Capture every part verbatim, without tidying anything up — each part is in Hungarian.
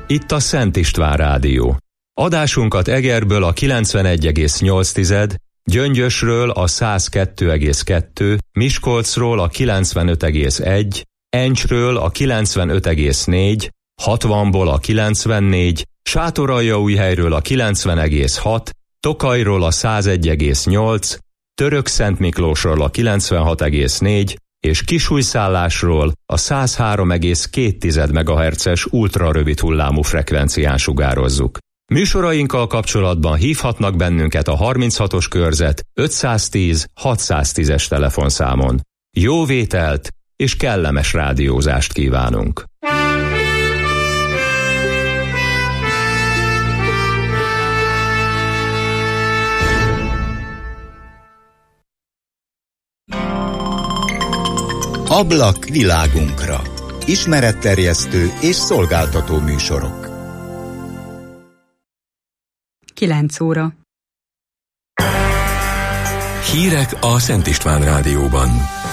Itt a Szent István Rádió. Adásunkat Egerből a kilencvenegy egész nyolc, Gyöngyösről a száz kettő egész kettő, Miskolcról a kilencvenöt egész egy, Encsről a kilencvenöt egész négy, hatvanból a kilencvennégy, Sátoraljaújhelyről a kilencven egész hat, Tokajról a száz egy egész nyolc, Törökszentmiklósról a kilencvenhat egész négy, és Kisújszállásról a száz három egész két megahertzes ultrarövid hullámú frekvencián sugározzuk. Műsorainkkal kapcsolatban hívhatnak bennünket a harminchatos körzet ötszáztíz hatszáztízes telefonszámon. Jó vételt és kellemes rádiózást kívánunk! Ablak világunkra. Ismeretterjesztő és szolgáltató műsorok. kilenc óra. Hírek a Szent István Rádióban.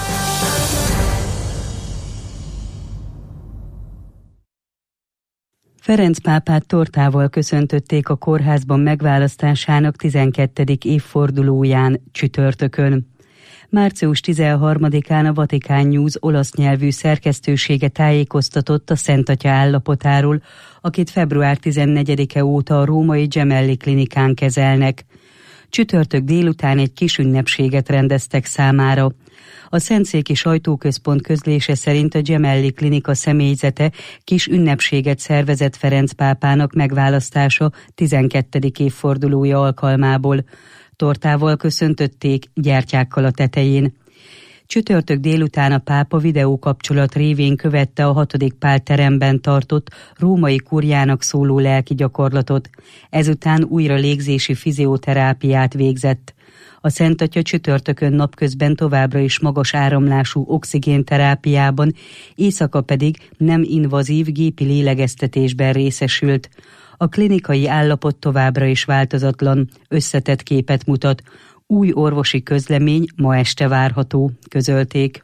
Ferenc pápát tortával köszöntötték a kórházban megválasztásának tizenkettedik évfordulóján csütörtökön. március tizenharmadikán a Vatikán News olasz nyelvű szerkesztősége tájékoztatott a Szent Atya állapotáról, akit február tizennegyedike óta a római Gemelli klinikán kezelnek. Csütörtök délután egy kis ünnepséget rendeztek számára. A Szentszéki Sajtóközpont közlése szerint a Gemelli klinika személyzete kis ünnepséget szervezett Ferenc pápának megválasztása tizenkettedik évfordulója alkalmából. Tortával köszöntötték, gyertyákkal a tetején. Csütörtök délután a pápa videókapcsolat révén követte a hatodik Pál teremben tartott római kurjának szóló lelki gyakorlatot. Ezután újra légzési fizioterápiát végzett. A Szent Atya csütörtökön napközben továbbra is magas áramlású oxigénterápiában, éjszaka pedig nem invazív gépi lélegeztetésben részesült. A klinikai állapot továbbra is változatlan, összetett képet mutat. Új orvosi közlemény ma este várható, közölték.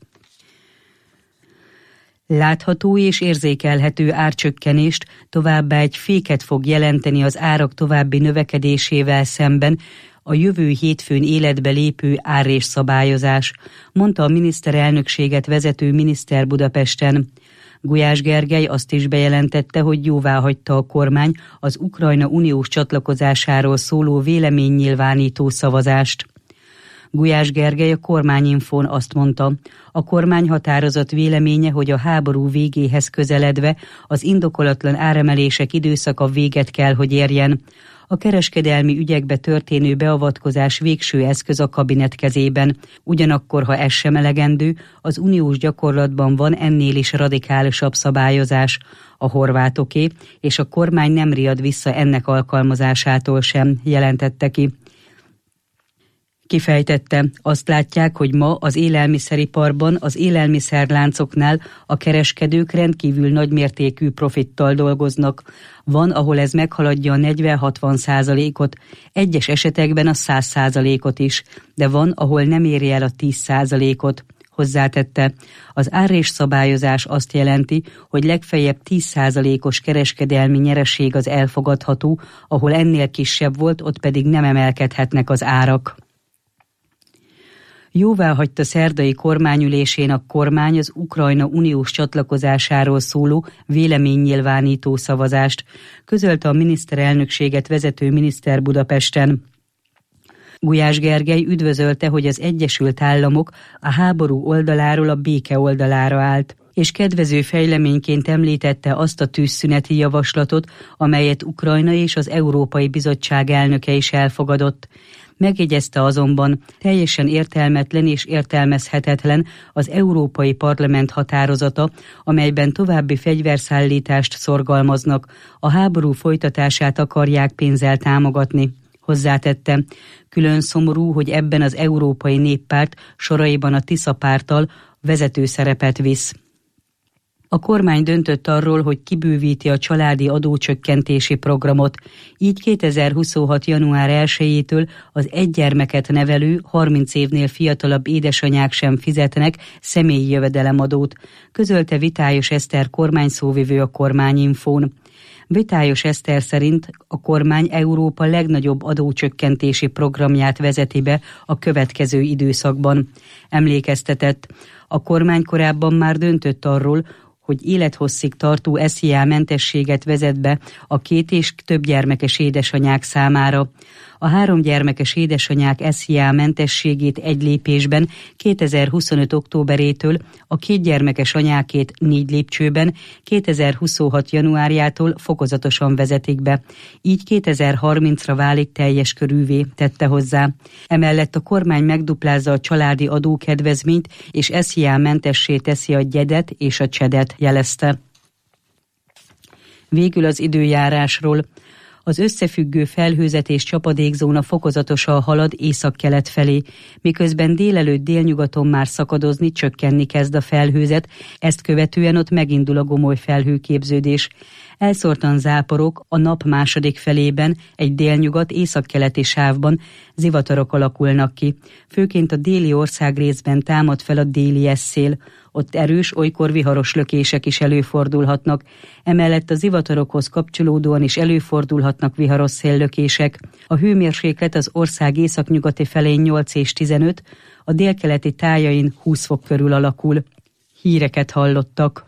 Látható és érzékelhető árcsökkenést, továbbá egy féket fog jelenteni az árak további növekedésével szemben a jövő hétfőn életbe lépő árrésszabályozás, mondta a miniszterelnökséget vezető miniszter Budapesten. Gulyás Gergely azt is bejelentette, hogy jóváhagyta a kormány az Ukrajna uniós csatlakozásáról szóló véleménynyilvánító szavazást. Gulyás Gergely a Kormányinfón azt mondta, a kormány határozat véleménye, hogy a háború végéhez közeledve az indokolatlan áremelések időszaka véget kell, hogy érjen. A kereskedelmi ügyekbe történő beavatkozás végső eszköz a kabinet kezében. Ugyanakkor, ha ez sem elegendő, az uniós gyakorlatban van ennél is radikálisabb szabályozás, a horvátoké, és a kormány nem riad vissza ennek alkalmazásától sem, jelentette ki. Kifejtette, azt látják, hogy ma az élelmiszeriparban, az élelmiszerláncoknál a kereskedők rendkívül nagymértékű profittal dolgoznak. Van, ahol ez meghaladja a negyven-hatvan százalékot, egyes esetekben a száz százalékot is, de van, ahol nem éri el a tíz százalékot. Hozzátette, az árrésszabályozás azt jelenti, hogy legfeljebb tíz százalékos kereskedelmi nyereség az elfogadható, ahol ennél kisebb volt, ott pedig nem emelkedhetnek az árak. Jóváhagyta szerdai kormányülésén a kormány az Ukrajna uniós csatlakozásáról szóló véleménynyilvánító szavazást, közölte a miniszterelnökséget vezető miniszter Budapesten. Gulyás Gergely üdvözölte, hogy az Egyesült Államok a háború oldaláról a béke oldalára állt, és kedvező fejleményként említette azt a tűzszüneti javaslatot, amelyet Ukrajna és az Európai Bizottság elnöke is elfogadott. Megjegyezte azonban, teljesen értelmetlen és értelmezhetetlen az Európai Parlament határozata, amelyben további fegyverszállítást szorgalmaznak, a háború folytatását akarják pénzzel támogatni. Hozzátette, külön szomorú, hogy ebben az Európai Néppárt soraiban a Tisza párttal vezető szerepet visz. A kormány döntött arról, hogy kibővíti a családi adócsökkentési programot, így kétezer-huszonhat. január elsejétől az egy gyermeket nevelő, harminc évnél fiatalabb édesanyák sem fizetnek személyi jövedelemadót, közölte Vitályos Eszter kormányszóvivő a Kormányinfón. Vitályos Eszter szerint a kormány Európa legnagyobb adócsökkentési programját vezeti be a következő időszakban. Emlékeztetett, a kormány korábban már döntött arról, hogy élethosszig tartó es zé á-mentességet vezet be a két és több gyermekes édesanyák számára. A három gyermekes édesanyák es zé á-mentességét egy lépésben kétezer-huszonöt októberétől, a két gyermekes anyákét négy lépcsőben kétezer-huszonhat januárjától fokozatosan vezetik be. Így kétezer-harmincra válik teljes körűvé, tette hozzá. Emellett a kormány megduplázza a családi adókedvezményt, és es zé á-mentessé teszi a gyedet és a csedet, jelezte. Végül az időjárásról. Az összefüggő felhőzet és csapadékzóna fokozatosan halad északkelet felé, miközben délelőtt délnyugaton már szakadozni, csökkenni kezd a felhőzet, ezt követően ott megindul a gomoly felhőképződés. Elszórtan záporok a nap második felében egy délnyugat északkeleti sávban zivatarok alakulnak ki. Főként a déli országrészben támad fel a déli eszél. Ott erős, olykor viharos lökések is előfordulhatnak. Emellett a zivatarokhoz kapcsolódóan is előfordulhatnak viharos széllökések. A hőmérséklet az ország északnyugati felén nyolc és tizenöt, a délkeleti tájain húsz fok körül alakul. Híreket hallottak.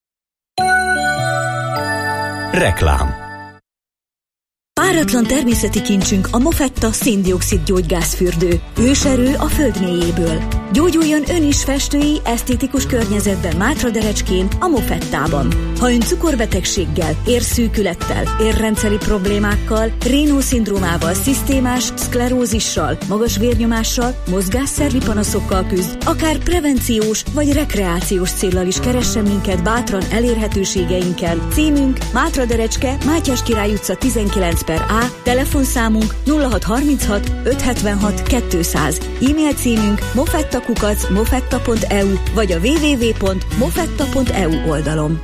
Reklám. Páratlan természeti kincsünk a Mofetta szén-dioxid gyógygázfürdő. Őserő a föld mélyéből. Gyógyuljon ön is festői, esztétikus környezetben Mátraderecskén, a Mofettában. Ha ön cukorbetegséggel, érszűkülettel, érrendszeri problémákkal, Raynaud-szindrómával, szisztémás szklerózissal, magas vérnyomással, mozgásszervi panaszokkal küzd, akár prevenciós vagy rekreációs céllal is keressen minket bátran elérhetőségeinken. Címünk Mátraderecske, Mátyás Király utca tizenkilenc per A, telefonszámunk nulla hat harminchat ötszázhetvenhat kétszáz, e-mail címünk mofettakukac mofetta pont e u vagy a double-u double-u double-u pont mofetta pont e u oldalon.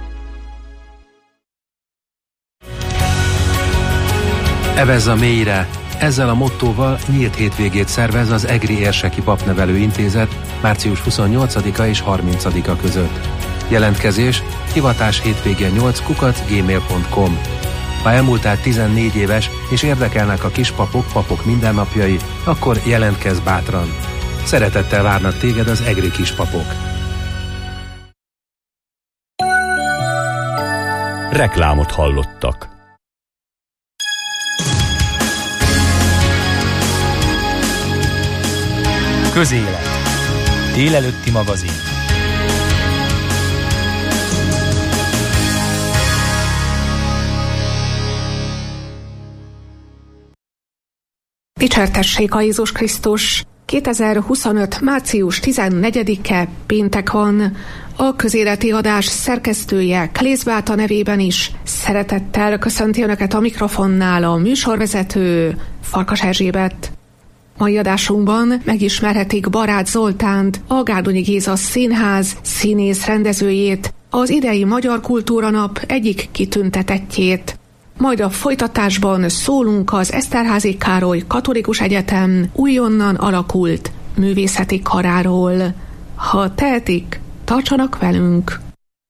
Evezz a mélyre! Ezzel a mottóval nyílt hétvégét szervez az Egri Érseki Papnevelő Intézet március huszonnyolcadika és harmincadika között. Jelentkezés hivatás hétvége nyolc kukac gmail pont com. Ha elmúltál tizennégy éves és érdekelnek a kispapok, papok mindennapjai, akkor jelentkezz bátran. Szeretettel várnak téged az egri kispapok. Reklámot hallottak. Közélet. Délelőtti magazin. Dicsértessék a Jézus Krisztus! kétezer-huszonöt. március tizennegyedike péntek van. A közéleti adás szerkesztője Klész Beáta nevében is szeretettel köszönti Önöket a mikrofonnál a műsorvezető Farkas Erzsébet. Mai adásunkban megismerhetik Baráth Zoltánt, a Gárdonyi Géza Színház színész rendezőjét, az idei Magyar Kultúranap egyik kitüntetettjét. Majd a folytatásban szólunk az Eszterházy Károly Katolikus Egyetem újonnan alakult művészeti karáról. Ha tehetik, tartsanak velünk!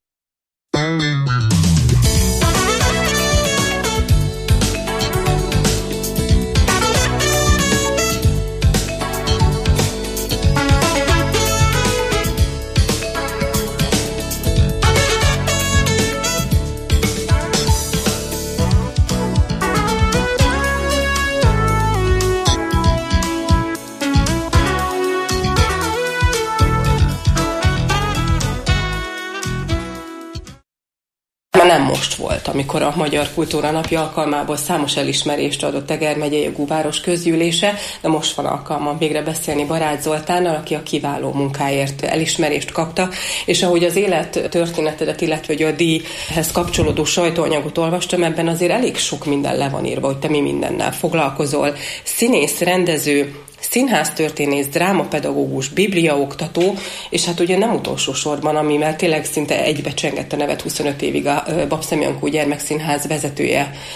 Nem most volt, amikor a Magyar Kultúra Napja alkalmából számos elismerést adott Eger megyei jogú város közgyűlése, de most van alkalmam végre beszélni Baráth Zoltánnal, aki a kiváló munkáért elismerést kapta, és ahogy az élet történetedet, illetve a díjhez kapcsolódó sajtóanyagot olvastam, ebben azért elég sok minden le van írva, hogy te mi mindennel foglalkozol. Színész, rendező, színháztörténész, drámapedagógus, bibliaoktató, és hát ugye nem utolsó sorban, ami már tényleg szinte egybecsengett a nevet huszonöt évig a Babszemjankó Gyermekszínház vezetője.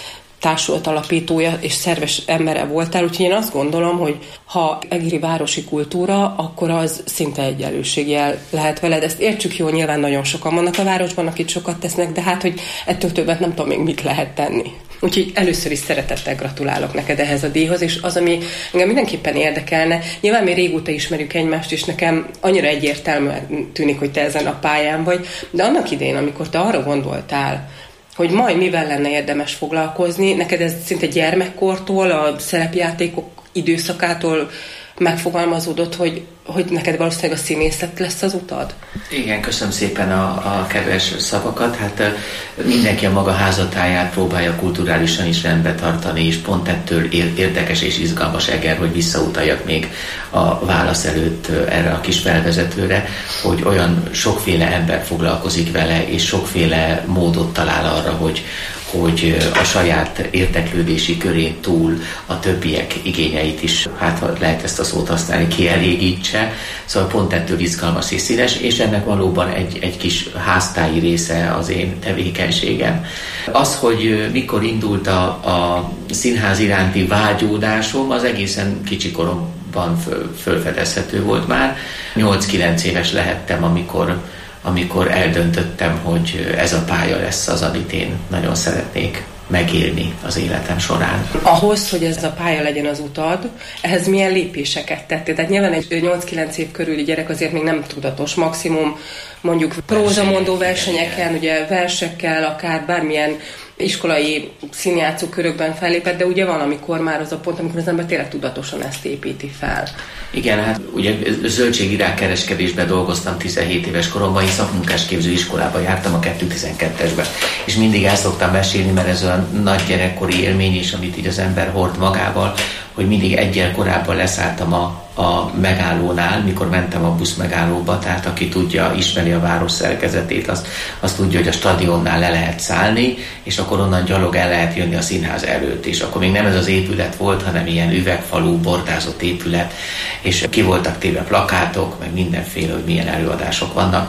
társulat alapítója és szerves embere voltál, úgyhogy én azt gondolom, hogy ha egri városi kultúra, akkor az szinte egyenlőségjel lehet veled. Ezt értsük jól, nyilván nagyon sokan vannak a városban, akik sokat tesznek, de hát, hogy ettől többet nem tudom még mit lehet tenni. Úgyhogy először is szeretettel gratulálok neked ehhez a díjhoz, és az, ami engem mindenképpen érdekelne, nyilván mi régóta ismerjük egymást, és nekem annyira egyértelműen tűnik, hogy te ezen a pályán vagy, de annak idején, amikor te arra gondoltál, hogy majd mivel lenne érdemes foglalkozni, neked ez szinte gyermekkortól, a szerepjátékok időszakától megfogalmazódott, hogy, hogy neked valószínűleg a színészet lesz az utad? Igen, köszönöm szépen a, a kedves szavakat. Hát mindenki a maga házatáját próbálja kulturálisan is rendbe tartani, és pont ettől érdekes és izgalmas, Eger, hogy visszautaljak még a válasz előtt erre a kis felvezetőre, hogy olyan sokféle ember foglalkozik vele, és sokféle módot talál arra, hogy hogy a saját érdeklődési körén túl a többiek igényeit is, hát lehet ezt a szót használni, kielégítse. Szóval pont ettől izgalmas és színes, és ennek valóban egy, egy kis háztáji része az én tevékenységem. Az, hogy mikor indult a, a színház iránti vágyódásom, az egészen kicsikoromban föl, fölfedezhető volt már. nyolc-kilenc éves lehettem, amikor amikor eldöntöttem, hogy ez a pálya lesz az, amit én nagyon szeretnék megélni az életem során. Ahhoz, hogy ez a pálya legyen az utad, ehhez milyen lépéseket tettél? Tehát nyilván egy nyolc-kilenc év körüli gyerek azért még nem tudatos, maximum mondjuk prózamondó versenyeken, ugye versekkel, akár bármilyen iskolai színjátszó körökben fellépett, de ugye van, amikor már az a pont, amikor az ember tényleg tudatosan ezt építi fel. Igen, hát ugye zöldségvirágkereskedésben dolgoztam tizenhét éves koromban, én szakmunkásképző iskolába jártam a kettő tizenkettesben, és mindig el szoktam mesélni, mert ez olyan nagy gyerekkori élmény is, amit így az ember hord magával, hogy mindig egyel korábban leszálltam a, a megállónál, mikor mentem a busz megállóba, tehát aki tudja, ismeri a város szerkezetét, azt, azt tudja, hogy a stadionnál le lehet szállni, és akkor onnan gyalog el lehet jönni a színház előtt, és akkor még nem ez az épület volt, hanem ilyen üvegfalú, bordázott épület, és ki voltak téve plakátok, meg mindenféle, hogy milyen előadások vannak.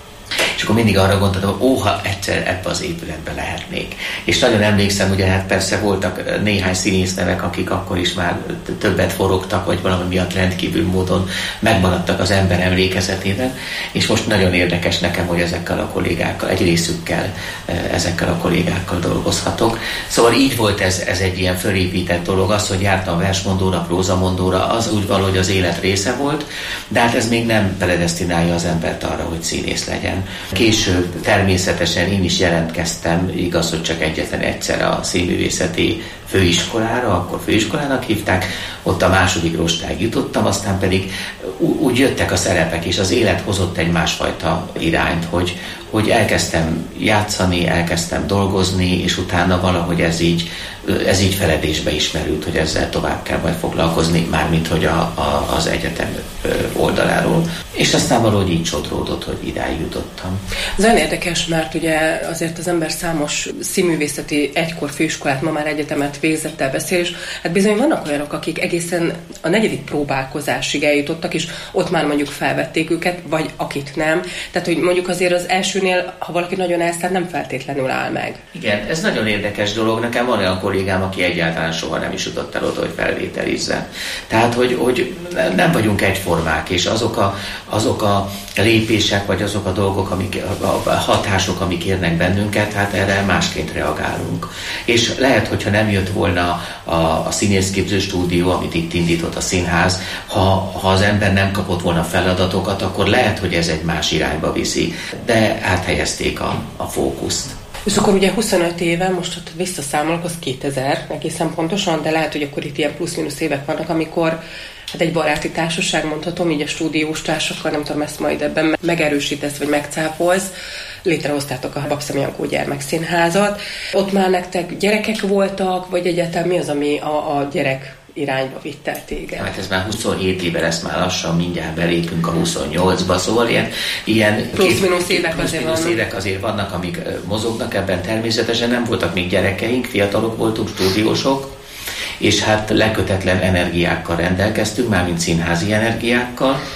És akkor mindig arra gondoltam, hogy óha egyszer ebbe az épületbe lehetnék. És nagyon emlékszem, ugye hát persze voltak néhány színésznevek, akik akkor is már többet forogtak, vagy valami miatt rendkívül módon megmaradtak az ember emlékezetében. És most nagyon érdekes nekem, hogy ezekkel a kollégákkal, egy részükkel ezekkel a kollégákkal dolgozhatok. Szóval így volt ez, ez egy ilyen fölépített dolog. Az, hogy jártam versmondóra, prózamondóra, az úgy valahogy az élet része volt, de hát ez még nem predesztinálja az embert arra, hogy színész legyen. Később természetesen én is jelentkeztem, igaz, hogy csak egyetlen egyszer a színművészeti főiskolára, akkor főiskolának hívták, ott a második rostáig jutottam, aztán pedig úgy jöttek a szerepek, és az élet hozott egy másfajta irányt, hogy, hogy elkezdtem játszani, elkezdtem dolgozni, és utána valahogy ez így, ez így feledésbe ismerült, hogy ezzel tovább kell majd foglalkozni, mármint hogy a, a, az egyetem oldaláról. És aztán valahogy így sodródott, hogy idáig jutottam. Ez olyan érdekes, mert ugye azért az ember számos színművészeti egykor főiskolát, ma már egyetemet végzett el beszél, és hát bizony vannak olyanok, akik egészen a negyedik próbálkozásig eljutottak, és ott már mondjuk felvették őket, vagy akit nem. Tehát, hogy mondjuk azért az elsőnél, ha valaki nagyon elszáll, nem feltétlenül áll meg. Igen, ez nagyon érdekes dolog. Nekem van olyan kollégám, aki egyáltalán soha nem is jutott el oda, hogy felvételizzen. Tehát, hogy, hogy nem vagyunk egyformák, és azok a, azok a lépések, vagy azok a dolgok, amik, a hatások, amik érnek bennünket, hát erre másként reagálunk. És lehet, hogyha nem jött volna a, a színészképző stúdió, amit itt indított a színház, ha, ha az ember nem kapott volna feladatokat, akkor lehet, hogy ez egy más irányba viszi. De áthelyezték a, a fókuszt. És akkor ugye huszonöt éve, most ott visszaszámolok, az kétezer egészen pontosan, de lehet, hogy akkor itt ilyen plusz-minusz évek vannak, amikor hát egy baráti társaság, mondhatom, így a stúdiós társakkal, nem tudom, ezt majd ebben megerősítesz, vagy megcáfolsz, létrehoztátok a Babszem Jankó Gyermekszínházat. Ott már nektek gyerekek voltak, vagy egyáltalán mi az, ami a, a gyerek irányba vitt el téged? Hát ez már huszonhét éve lesz, már lassan, mindjárt belépünk a huszonnyolcba, szóval ilyen, ilyen plusz-minusz évek, plusz azért, plusz évek azért vannak, amik mozognak ebben, természetesen nem voltak még gyerekeink, fiatalok voltunk, stúdiósok, és hát lekötetlen energiákkal rendelkeztünk, mármint színházi energiákkal,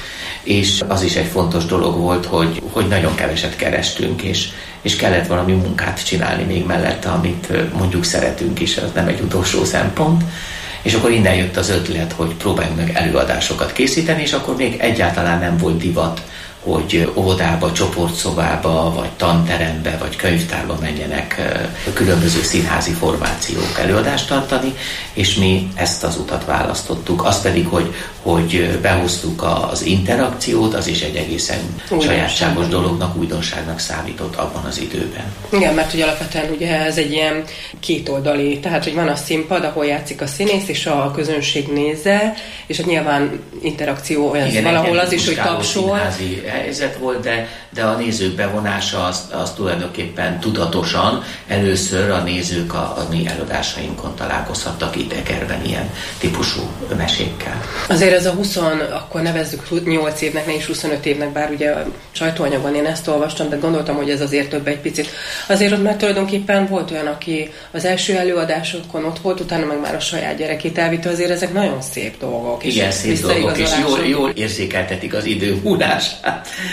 és az is egy fontos dolog volt, hogy, hogy nagyon keveset kerestünk, és, és kellett valami munkát csinálni még mellette, amit mondjuk szeretünk is, az nem egy utolsó szempont. És akkor innen jött az ötlet, hogy próbáljunk meg előadásokat készíteni, és akkor még egyáltalán nem volt divat, hogy óvodába, csoportszobába, vagy tanterembe, vagy könyvtárba menjenek különböző színházi formációk előadást tartani, és mi ezt az utat választottuk. Az pedig, hogy, hogy behoztuk az interakciót, az is egy egészen újdonság. Sajátságos dolognak, újdonságnak számított abban az időben. Igen, mert ugye alapvetően ugye ez egy ilyen kétoldali, tehát hogy van a színpad, ahol játszik a színész, és a közönség nézze, és hát nyilván interakció olyan, igen, valahol az is, hogy tapsol. Helyzet volt, de, de a nézők bevonása az, az tulajdonképpen tudatosan először a nézők a, a mi előadásainkon találkozhattak itt Egerben ilyen típusú mesékkel. Azért ez a húsz, akkor nevezzük nyolc évnek, ne is huszonöt évnek, bár ugye a sajtóanyagban én ezt olvastam, de gondoltam, hogy ez azért több egy picit. Azért ott már tulajdonképpen volt olyan, aki az első előadásokon ott volt, utána meg már a saját gyerekét elvitte, azért ezek nagyon szép dolgok. Igen, szép dolgok, és jól, jól érzékeltetik az idő múlását.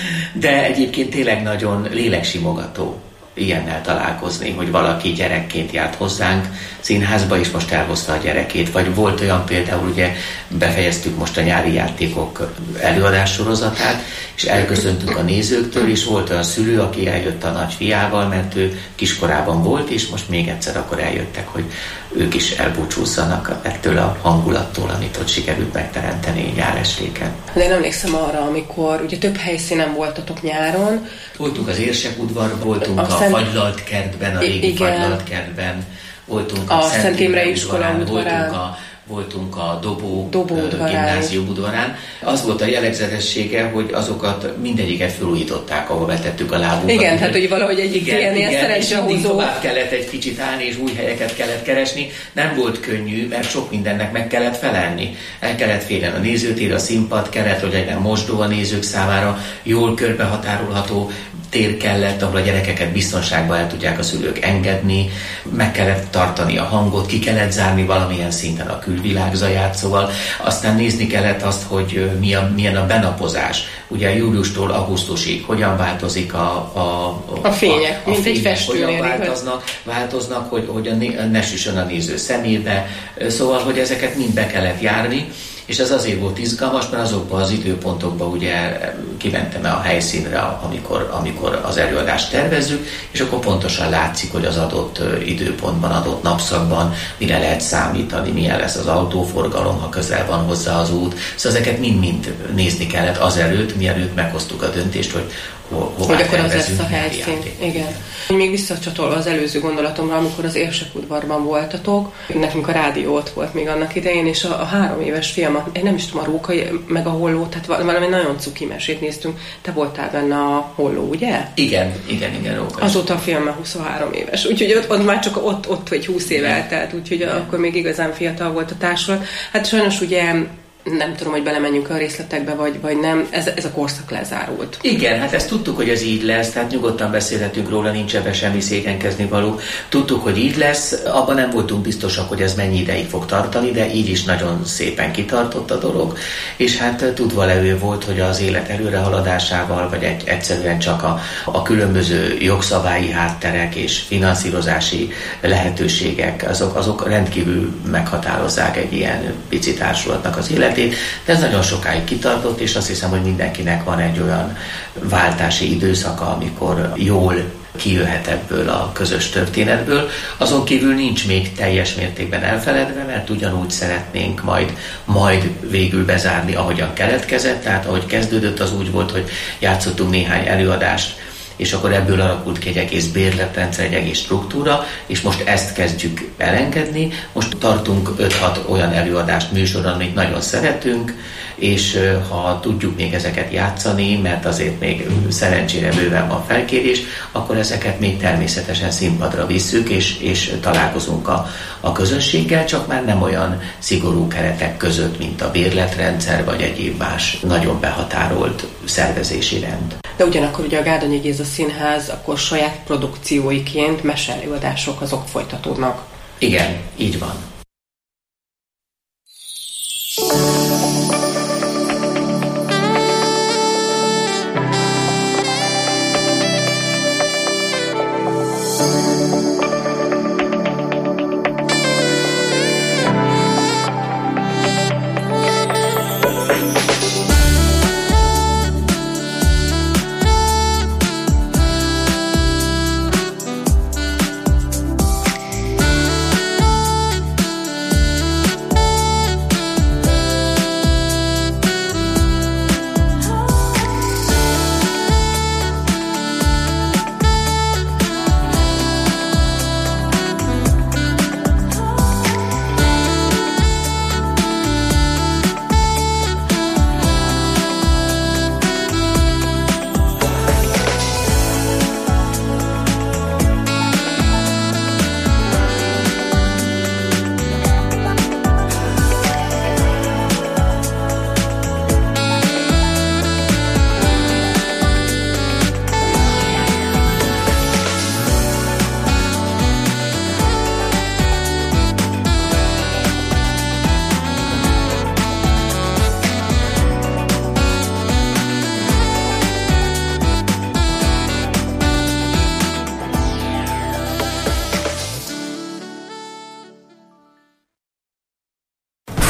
De egyébként tényleg nagyon léleksimogató ilyennel találkozni, hogy valaki gyerekként járt hozzánk színházba, és most elhozta a gyerekét. Vagy volt olyan például, ugye befejeztük most a nyári játékok előadássorozatát, és elköszöntünk a nézőktől, és volt olyan szülő, aki eljött a nagyfiával, mert ő kiskorában volt, és most még egyszer akkor eljöttek, hogy ők is elbúcsúzzanak ettől a hangulattól, amit ott sikerült megteremteni nyárestéken. De én emlékszem arra, amikor ugye több helyszínen voltatok nyáron. Voltunk az Érsek udvarban, voltunk a, a Szent... Fagylalt kertben, a régi Fagylalt kertben, voltunk a, a Szent Imre iskola udvarán, voltunk a voltunk a Dobó, Dobó gimnázium udvarán. Az volt a jellegzetessége, hogy azokat mindegyiket felújították, ahol vetettük a lábunkat. Igen, tehát hogy valahogy egyik ilyen ilyen szerencsehozó. Tovább kellett egy kicsit állni, és új helyeket kellett keresni. Nem volt könnyű, mert sok mindennek meg kellett felelni. El kellett férjen a nézőtér, a színpad, kellett, hogy legyen mosdó a nézők számára, jól körbehatárolható tér kellett, ahol a gyerekeket biztonságban el tudják a szülők engedni, meg kellett tartani a hangot, ki kellett zárni valamilyen szinten a külvilág zaját, szóval aztán nézni kellett azt, hogy mi a, milyen a benapozás. Ugye júliustól augusztusig hogyan változik a, a, a, a fények, a, a mint fények, egy festőnél. Hogyan változnak, változnak, hogy, hogy a ne süssön a néző szemébe. Szóval, hogy ezeket mind be kellett járni, és ez azért volt izgalmas, mert azokban az időpontokban ugye kimentem a helyszínre, amikor, amikor az előadást tervezzük, és akkor pontosan látszik, hogy az adott időpontban, adott napszakban mire lehet számítani, milyen lesz az autóforgalom, ha közel van hozzá az út. Szóval ezeket mind-mind nézni kellett azelőtt, mielőtt meghoztuk a döntést, hogy ho- hová hogy akkor az lesz a helyszín. Igen. Még visszacsatolva az előző gondolatomra, amikor az Érsek udvarban voltatok, nekünk a rádió ott volt még annak idején, és a, a három éves fiam, én nem is tudom, a Róka, meg a Holló, tehát valami nagyon cuki mesét néztünk. Te voltál benne a Holló, ugye? Igen, igen, igen, Róka. Azóta a fiam már huszonhárom éves, úgyhogy ott, ott már csak ott, ott egy húsz év eltelt, úgyhogy igen. Akkor még igazán fiatal volt a társulat. Hát sajnos ugye nem tudom, hogy belemenjünk a részletekbe, vagy, vagy nem, ez, ez a korszak lezárult. Igen, hát ezt tudtuk, hogy ez így lesz, tehát nyugodtan beszélhetünk róla, nincs ebben semmi szégyenkezni való. Tudtuk, hogy így lesz, abban nem voltunk biztosak, hogy ez mennyi ideig fog tartani, de így is nagyon szépen kitartott a dolog, és hát tudva levő volt, hogy az élet előrehaladásával, vagy egy, egyszerűen csak a, a különböző jogszabályi hátterek és finanszírozási lehetőségek, azok, azok rendkívül meghatározzák egy ilyen pici társulatnak az élet. De ez nagyon sokáig kitartott, és azt hiszem, hogy mindenkinek van egy olyan váltási időszaka, amikor jól kijöhet ebből a közös történetből. Azon kívül nincs még teljes mértékben elfeledve, mert ugyanúgy szeretnénk majd, majd végül bezárni, ahogyan keletkezett. Tehát ahogy kezdődött, az úgy volt, hogy játszottunk néhány előadást, és akkor ebből alakult ki egy egész bérletrendszer, egy egész struktúra, és most ezt kezdjük elengedni. Most tartunk öt-hat olyan előadást műsoron, amit nagyon szeretünk, és ha tudjuk még ezeket játszani, mert azért még szerencsére bőven van felkérés, akkor ezeket még természetesen színpadra visszük, és, és találkozunk a, a közönséggel, csak már nem olyan szigorú keretek között, mint a bérletrendszer, vagy egyéb más nagyon behatárolt szervezési rend. De ugyanakkor ugye a Gárdonyi Géza Színház akkor saját produkcióiként meseelőadások azok folytatódnak. Igen, így van.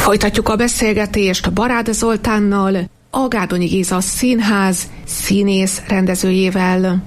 Folytatjuk a beszélgetést Barád Zoltánnal, a Gárdonyi Géza Színház színész rendezőjével.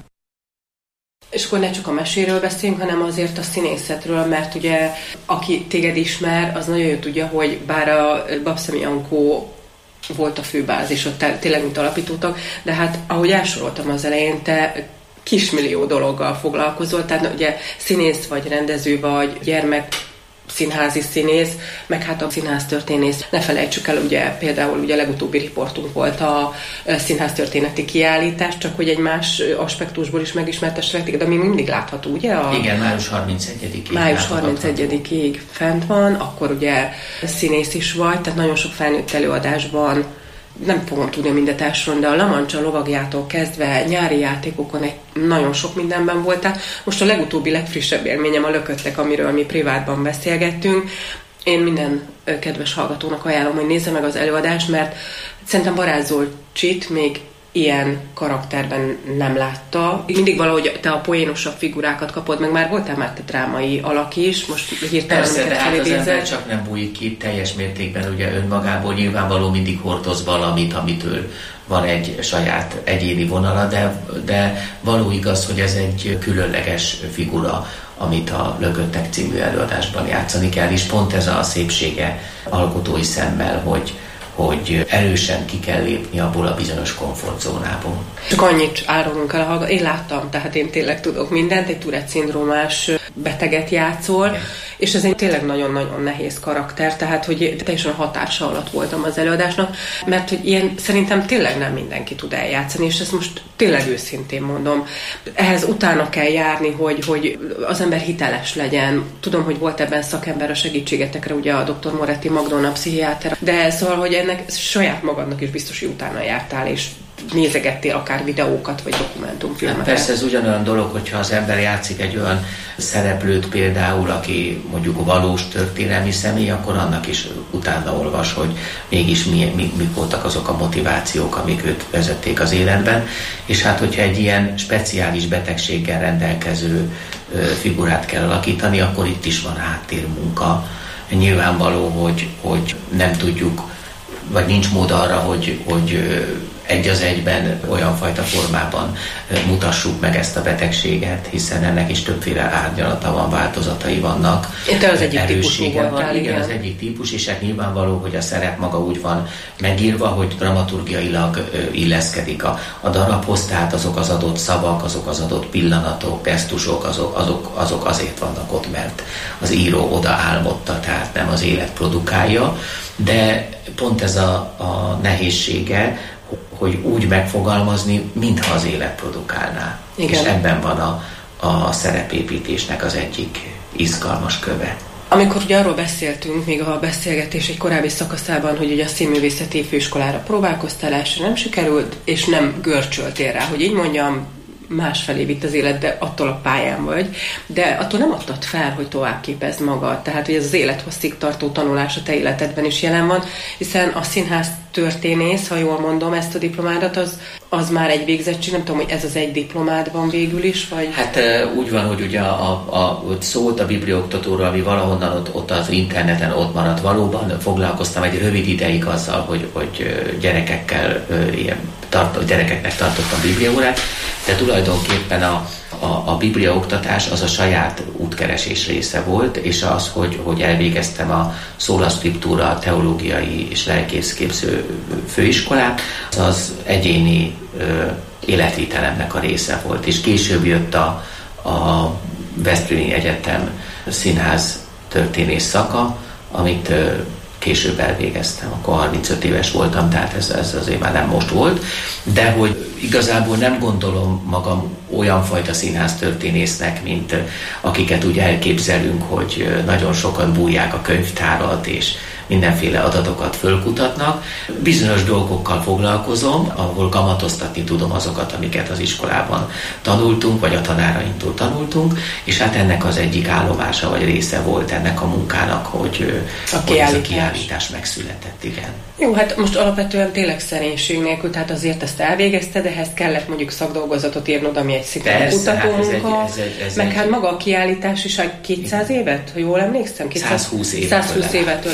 És akkor ne csak a meséről beszélünk, hanem azért a színészetről, mert ugye aki téged ismer, az nagyon jól tudja, hogy bár a Babszemi Ankó volt a főbázis, ott tényleg mint alapítótak, de hát ahogy elsoroltam az elején, te kismillió dologgal foglalkozol, tehát ugye színész vagy, rendező vagy, gyermek, színházi színész, meg hát a színháztörténész. Ne felejtsük el, ugye például ugye legutóbbi riportunk volt a színháztörténeti kiállítás, csak hogy egy más aspektusból is megismertesselek, de mi mindig látható, ugye? A Igen, május harmincegyedikéig. május harmincegyedikéig fent van, akkor ugye színész is vagy, tehát nagyon sok felnőtt előadásban, nem fogom tudni mindet elsorolni, de a La Mancha lovagjától kezdve nyári játékokon egy nagyon sok mindenben voltál. Most a legutóbbi, legfrissebb élményem a Lököttek, amiről mi privátban beszélgettünk. Én minden kedves hallgatónak ajánlom, hogy nézze meg az előadást, mert szerintem Barád Zolcsit még ilyen karakterben nem látta. Mindig valahogy te a poénosabb figurákat kapod, meg már voltál már te drámai alak is, most hirtelen persze, de hát az ember csak nem bújik ki teljes mértékben ugye önmagából, nyilvánvaló mindig hordoz valamit, amitől van egy saját egyéni vonala, de, de való igaz, hogy ez egy különleges figura, amit a Lököttek című előadásban játszani kell, és pont ez a szépsége alkotói szemmel, hogy hogy erősen ki kell lépni abból a bizonyos komfortzónából. Csak annyit árulunk el a hallgató. Én láttam, tehát én tényleg tudok mindent, egy Tourette-szindrómás beteget játszol, igen. És ez egy tényleg nagyon-nagyon nehéz karakter, tehát hogy teljesen hatása alatt voltam az előadásnak, mert hogy ilyen szerintem tényleg nem mindenki tud eljátszani, és ezt most tényleg őszintén mondom. Ehhez utána kell járni, hogy, hogy az ember hiteles legyen. Tudom, hogy volt ebben szakember a segítségetekre, ugye a doktor Moretti Magdolna pszichiáter, de szóval, hogy ennek saját magadnak is biztos, hogy utána jártál, és nézegettél akár videókat, vagy dokumentumfilmeket. Persze ez ugyanolyan dolog, hogyha az ember játszik egy olyan szereplőt például, aki mondjuk valós történelmi személy, akkor annak is utána olvas, hogy mégis mi, mi, mik voltak azok a motivációk, amik őt vezették az életben. És hát, hogyha egy ilyen speciális betegséggel rendelkező figurát kell alakítani, akkor itt is van háttérmunka. Nyilvánvaló, hogy, hogy nem tudjuk, vagy nincs mód arra, hogy, hogy egy az egyben olyan fajta formában mutassuk meg ezt a betegséget, hiszen ennek is többféle árnyalata van, változatai vannak. Te az egyik típusú voltál, igen, igen. Az egyik típus, és hát nyilvánvaló, hogy a szerep maga úgy van megírva, hogy dramaturgiailag illeszkedik a, a darabhoz, tehát azok az adott szavak, azok az adott pillanatok, gesztusok, azok, azok, azok azért vannak ott, mert az író oda álmodta, tehát nem az élet produkálja, de pont ez a, a nehézsége, hogy úgy megfogalmazni, mintha az élet produkálná. Igen. És ebben van a, a szerepépítésnek az egyik izgalmas köve. Amikor ugye arról beszéltünk, még a beszélgetés egy korábbi szakaszában, hogy ugye a színművészeti főiskolára próbálkoztál, elsőre nem sikerült, és nem görcsöltél rá, hogy így mondjam, másfelé vitt az élet, de attól a pályán vagy, de attól nem adtad fel, hogy tovább képezd magad. Tehát, hogy ez az élethosszig tartó tanulás a te életedben is jelen van, hiszen a színház történész, ha jól mondom ezt a diplomádat, az, az már egy végzettség, nem tudom, hogy ez az egy diplomád van végül is, vagy? Hát úgy van, hogy ugye a, a, a szót a bibliaoktatóról, ami valahonnan ott, ott az interneten ott maradt, valóban foglalkoztam egy rövid ideig azzal, hogy, hogy gyerekekkel, ilyen tart, gyerekeknek tartottam bibliaórát, de tulajdonképpen a, a, a bibliaoktatás az a saját útkeresés része volt, és az, hogy, hogy elvégeztem a Sola Scriptura teológiai és lelkészképző főiskolát, az az egyéni ö, életvitelemnek a része volt, és később jött a, a Veszprémi Egyetem színház történész szaka, amit ö, később elvégeztem, akkor harmincöt éves voltam, tehát ez, ez azért már nem most volt, de hogy igazából nem gondolom magam olyan fajta színháztörténésznek, mint akiket úgy elképzelünk, hogy nagyon sokan bújják a könyvtárat, és mindenféle adatokat fölkutatnak. Bizonyos dolgokkal foglalkozom, ahol kamatoztatni tudom azokat, amiket az iskolában tanultunk, vagy a tanárainktól tanultunk, és hát ennek az egyik állomása, vagy része volt ennek a munkának, hogy a hogy ez a kiállítás megszületett, igen. Jó, hát most alapvetően tényleg szerénység nélkül, tehát azért ezt elvégezted, ehhez kellett mondjuk szakdolgozatot írnod, ami egy szintén kutatómunka, meg hát maga a kiállítás is egy kétszáz évet, ha jól emlékszem? százhúsz évet. százhúsz évet ölel fel.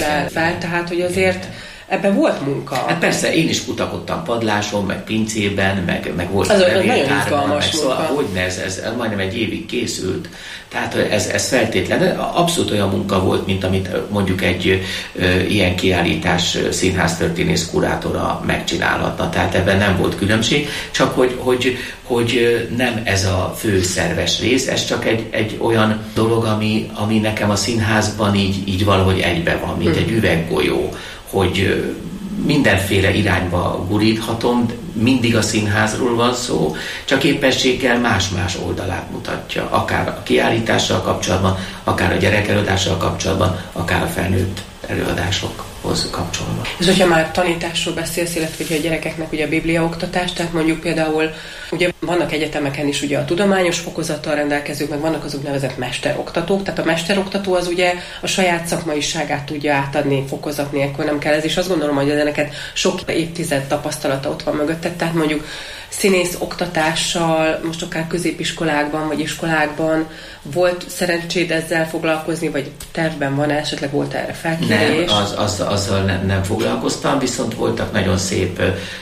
el, tehát hogy azért igen. Ebben volt munka. Hát persze, én is kutakodtam padláson, meg pincében, meg, meg volt az levéltárban, meg szóval hogyne, ez, ez majdnem egy évig készült. Tehát ez, ez feltétlen abszolút olyan munka volt, mint amit mondjuk egy ö, ilyen kiállítás színháztörténész kurátora megcsinálhatna. Tehát ebben nem volt különbség, csak hogy, hogy, hogy nem ez a fő szerves rész, ez csak egy, egy olyan dolog, ami, ami nekem a színházban így, így valahogy egybe van, mint egy üveggolyó, hogy mindenféle irányba guríthatom, mindig a színházról van szó, csak éppenséggel más-más oldalát mutatja, akár a kiállítással kapcsolatban, akár a gyerekelőadással kapcsolatban, akár a felnőtt előadásokhoz kapcsolatban. És hogyha már tanításról beszélsz, illetve ugye a gyerekeknek ugye a bibliaoktatás, tehát mondjuk például ugye vannak egyetemeken is ugye a tudományos fokozattal rendelkezők, meg vannak az úgynevezett mesteroktatók, tehát a mesteroktató az ugye a saját szakmaiságát tudja átadni fokozat nélkül, nem kell ez, és azt gondolom, hogy ennek sok évtized tapasztalata ott van mögöttet, tehát mondjuk színész oktatással, most akár középiskolákban vagy iskolákban volt szerencséd ezzel foglalkozni, vagy tervben van esetleg volt erre felkérés? Nem, az, az, azzal nem, nem foglalkoztam, viszont voltak nagyon szép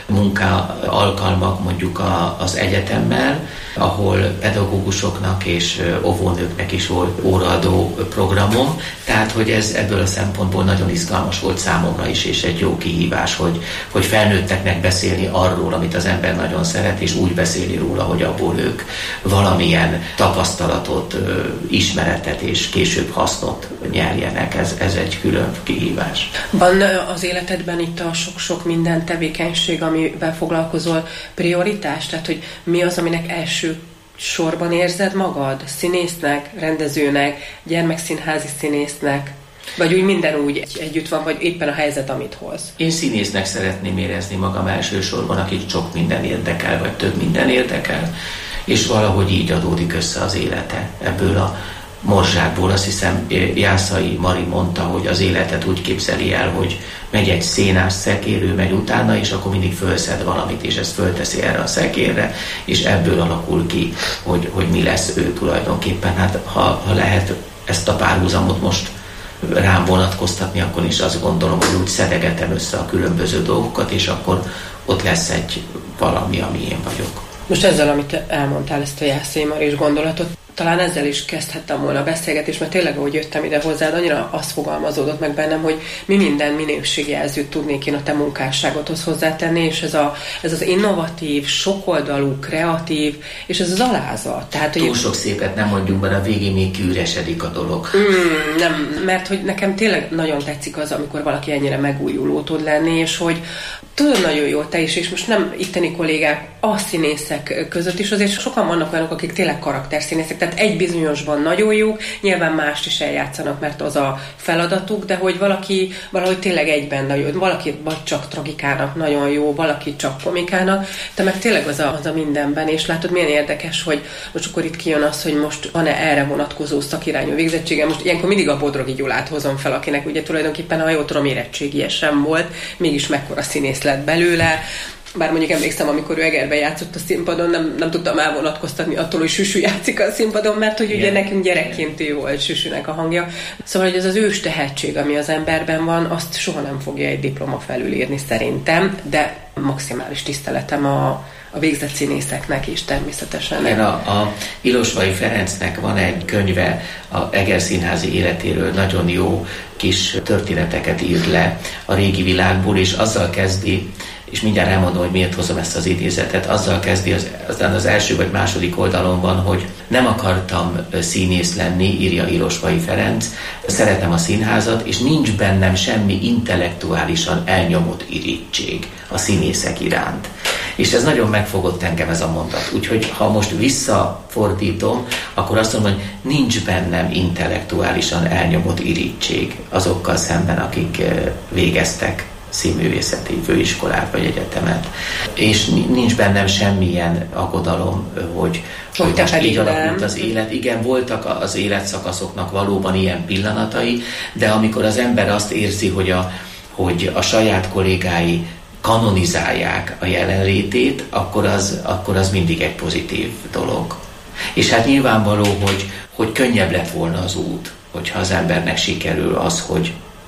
munka alkalmak mondjuk a, az egyetemmel, ahol pedagógusoknak és óvónőknek is volt óraadó programom, tehát hogy ez ebből a szempontból nagyon izgalmas volt számomra is, és egy jó kihívás, hogy, hogy felnőtteknek beszélni arról, amit az ember nagyon szeret, és úgy beszélni róla, hogy abból ők valamilyen tapasztalatot, ismeretet és később hasznot nyerjenek. Ez, ez egy külön kihívás. Van az életedben itt a sok-sok minden tevékenység, amivel foglalkozol, prioritás? Tehát, hogy mi az, aminek első sorban érzed magad? Színésznek, rendezőnek, gyermekszínházi színésznek? Vagy úgy minden úgy együtt van, vagy éppen a helyzet, amit hoz? Én színésznek szeretném érezni magam elsősorban, akit sok minden érdekel, vagy több minden érdekel, és valahogy így adódik össze az élete ebből a morzsákból. Azt hiszem, Jászai Mari mondta, hogy az életet úgy képzeli el, hogy megy egy szénás szekérő, megy utána, és akkor mindig fölszed valamit, és ezt fölteszi erre a szekérre, és ebből alakul ki, hogy, hogy mi lesz ő tulajdonképpen. Hát ha, ha lehet ezt a párhuzamot most rám vonatkoztatni, akkor is azt gondolom, hogy úgy szedegetem össze a különböző dolgokat, és akkor ott lesz egy valami, ami én vagyok. Most ezzel, amit elmondtál, ezt a Jászai Mari gondolatot, talán ezzel is kezdhettem volna a beszélgetést, mert tényleg, ahogy jöttem ide hozzád, annyira az fogalmazódott meg bennem, hogy mi minden minőségjelzőt tudnék én a te munkásságodhoz hozzátenni, és ez, a, ez az innovatív, sokoldalú, kreatív, és ez az alázat. Tehát, túl hogy sok szépet nem mondjunk, mert a végén még kiüresedik a dolog. Mm, nem, mert hogy nekem tényleg nagyon tetszik az, amikor valaki ennyire megújuló tud lenni, és hogy tudod nagyon jól te is, és most nem itteni kollégák, a színészek között is, azért sokan vannak olyanok, akik tényleg karakterszínészek, tehát egy bizonyosban nagyon jók, nyilván mást is eljátszanak, mert az a feladatuk, de hogy valaki valahogy tényleg egyben nagyon, valaki vagy csak tragikának nagyon jó, valaki csak komikának, te meg tényleg az a, az a mindenben, és látod, milyen érdekes, hogy most akkor itt kijön az, hogy most van-e erre vonatkozó szakirányú végzettsége. Most ilyenkor mindig a Bodrogi Gyulát hozom fel, akinek ugye tulajdonképpen, ha jól tudom, érettségie sem volt, mégis mekkora színész lett belőle. Bár mondjuk emlékszem, amikor ő Egerben játszott a színpadon, nem, nem tudtam elvonatkoztatni attól, hogy Süsü játszik a színpadon, mert hogy ugye nekünk gyerekként ő volt Süsünek a hangja. Szóval, hogy ez az ős tehetség, ami az emberben van, azt soha nem fogja egy diploma felülírni szerintem, de maximális tiszteletem a, a végzett színészeknek is természetesen. Igen, a, a Ilosvai Ferencnek van egy könyve a Eger színházi életéről, nagyon jó kis történeteket írt le a régi világból, és azzal kezdi, és mindjárt elmondom, hogy miért hozom ezt az idézetet, azzal kezdi az, aztán az első vagy második oldalon van, hogy nem akartam színész lenni, írja Ilosvai Ferenc, szeretem a színházat, és nincs bennem semmi intellektuálisan elnyomott irítség a színészek iránt. És ez nagyon megfogott engem ez a mondat. Úgyhogy ha most visszafordítom, akkor azt mondom, hogy nincs bennem intellektuálisan elnyomott irítség azokkal szemben, akik végeztek színművészeti főiskolát vagy egyetemet. És nincs bennem semmilyen aggodalom, hogy, hogy most így alakult az élet. Igen, voltak az életszakaszoknak valóban ilyen pillanatai, de amikor az ember azt érzi, hogy a, hogy a saját kollégái kanonizálják a jelenlétét, akkor az, akkor az mindig egy pozitív dolog. És hát nyilvánvaló, hogy, hogy könnyebb lett volna az út, hogyha az embernek sikerül az, hogy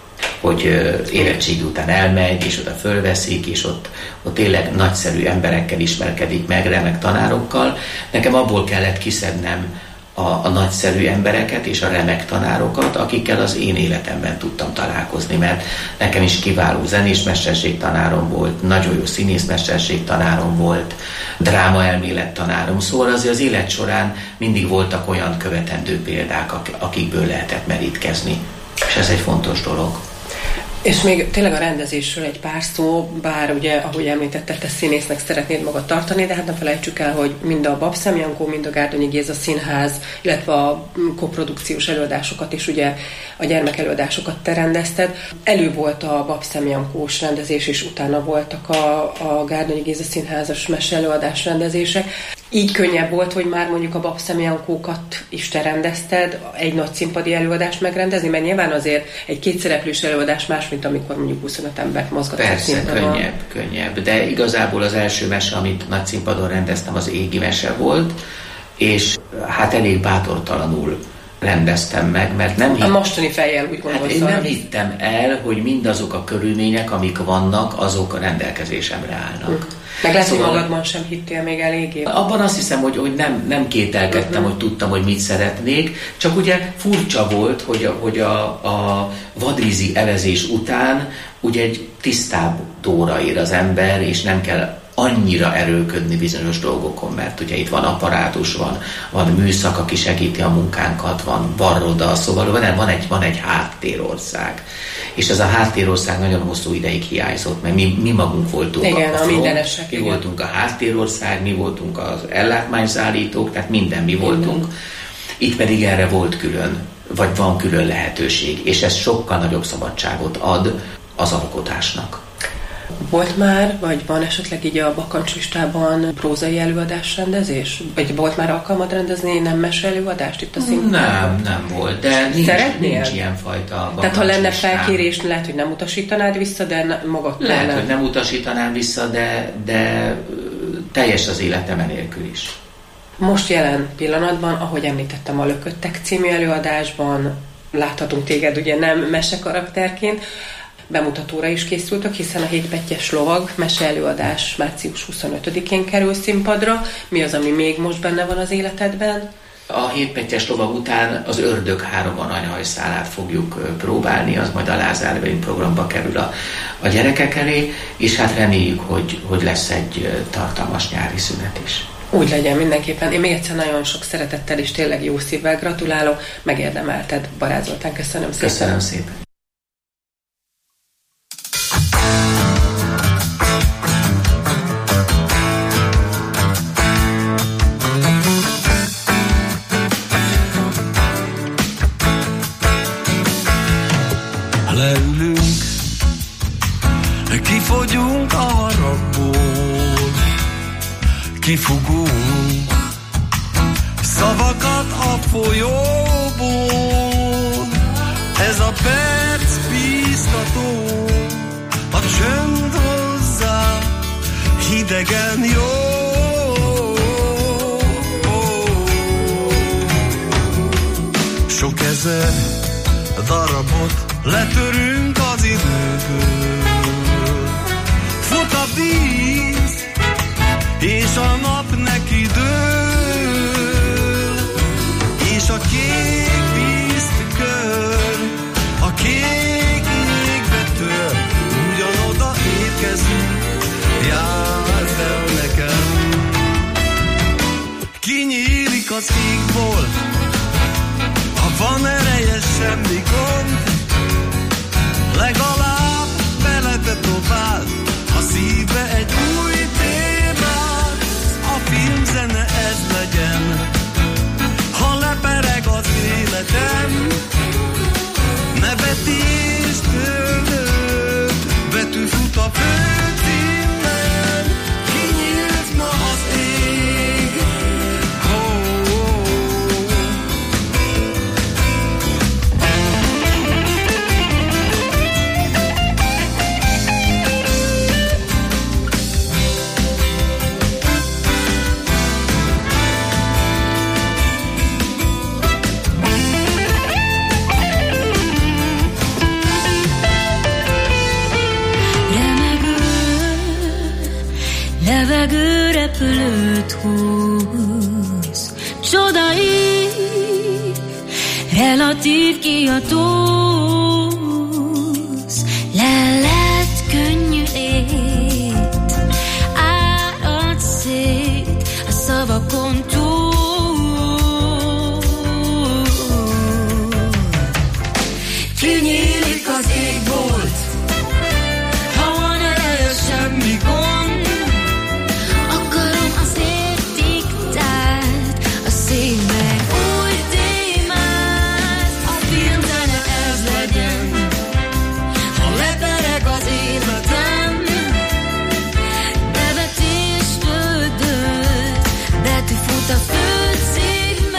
hogy érettségi után elmegy, és oda fölveszik, és ott, ott tényleg nagyszerű emberekkel ismerkedik meg, remek tanárokkal. Nekem abból kellett kiszednem a, a nagyszerű embereket és a remek tanárokat, akikkel az én életemben tudtam találkozni, mert nekem is kiváló zenészmesterség tanárom volt, nagyon jó színészmesterség tanárom volt, drámaelmélet tanárom, szóval azért az élet során mindig voltak olyan követendő példák, akikből lehetett merítkezni, és ez egy fontos dolog. És még tényleg a rendezésről egy pár szó, bár ugye, ahogy említetted, te színésznek szeretnéd magad tartani, de hát ne felejtsük el, hogy mind a Babszem Jankó, mind a Gárdonyi Géza Színház, illetve a koprodukciós előadásokat is, ugye a gyermekelőadásokat te rendezted. Elő volt a Babszem Jankós rendezés, és utána voltak a, a Gárdonyi Géza Színházas meseelőadás rendezések. Így könnyebb volt, hogy már mondjuk a Babszem Jankókat is te rendezted, egy nagy színpadi előadást megrendezni, mert nyilván azért egy kétszereplős előadás más, mint amikor mondjuk huszonöt embert mozgatnak. Persze, könnyebb, könnyebb, de igazából az első mese, amit nagy színpadon rendeztem, az égi mese volt, és hát elég bátortalanul rendeztem meg, mert nem hittem... A mostani fejjel úgy gondolom. Hát én nem hittem el, hogy mindazok a körülmények, amik vannak, azok a rendelkezésemre állnak. Uh. Meg lehet, szóval, hogy magadban sem hittél még eléggé. Abban azt hiszem, hogy, hogy nem, nem kételkedtem, uh-huh. hogy tudtam, hogy mit szeretnék, csak ugye furcsa volt, hogy a, hogy a, a vadvízi evezés után ugye egy tisztább tóra ér az ember, és nem kell annyira erőködni bizonyos dolgokon, mert ugye itt van apparátus, van, van műszak, aki segíti a munkánkat, van varroda, szóval van, van, egy, van egy háttérország. És ez a háttérország nagyon hosszú ideig hiányzott, mert mi, mi magunk voltunk igen, a, a mindenesek. Mi igen. voltunk a háttérország, mi voltunk az ellátmányszállítók, tehát minden mi voltunk. Igen. Itt pedig erre volt külön, vagy van külön lehetőség, és ez sokkal nagyobb szabadságot ad az alkotásnak. Volt már, vagy van esetleg így a bakancslistában prózai előadásrendezés? Vagy volt már alkalmad rendezni nem mese előadást itt a színpadon? Nem, nem volt, de nincs, nincs ilyen fajta. Tehát ha lenne felkérés, lehet, hogy nem utasítanád vissza, de magadtól Lehet, nem. hogy nem utasítanám vissza, de, de teljes az életem enélkül is. Most jelen pillanatban, ahogy említettem, a Lököttek című előadásban láthatunk téged ugye nem mese karakterként, bemutatóra is készültök, hiszen a Hétpettyes lovag mese előadás március huszonötödikén kerül színpadra. Mi az, ami még most benne van az életedben? A Hétpettyes lovag után az Ördög három aranyhajszálát fogjuk próbálni, az majd a Lázár Levin programba kerül a, a gyerekek elé, és hát reméljük, hogy, hogy lesz egy tartalmas nyári szünet is. Úgy legyen mindenképpen. Én még egyszer nagyon sok szeretettel és tényleg jó szívvel gratulálok, megérdemelted, Barád Zoltán, köszönöm szépen. Köszönöm szépen. Leülünk, kifogyunk a haragból, kifugunk szavakat a folyóból. Ez a perc bíztató, a csönd hozzá hidegen jó. Sok ezer darabot letörünk az időből, fut a víz, és a nap neki dől, és a kék víztükör a kék égbe tör. Ugyanoda érkezünk, járd el nekem. Kinyílik az égból, ha van ereje, semmi gond, legalább belete dobáld a szíve egy új témát. A filmzene ez legyen, ha lepereg az életem. Nevetés tőlőd, betű fut a főcímen. Kinyílt ma az ég, oh, oh, oh. Lebegő repülőt húz, csoda ív, relatív kiadóz, lelet könnyű lét, árad szét a szavakon túl. Kinyílik az égbolt, ha van ereje semmi gond, akarom az értéktárt, a színben új témát, a filmzene ez legyen, ha lepereg az életem, bevetés földött, betű fut a főcímben.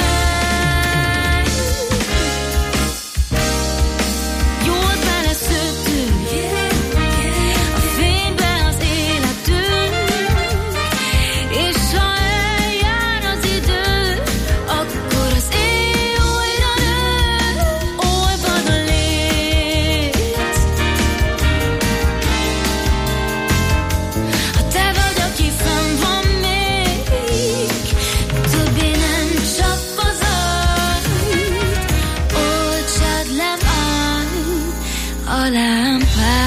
Jól beleszőttünk a fénybe az életünk, és ha eljár az idő, akkor az éj újra nő, olvad a lét. Ha te vagy, aki fenn van még, többé nem csap az ajt, oltsád le majd a lámpát.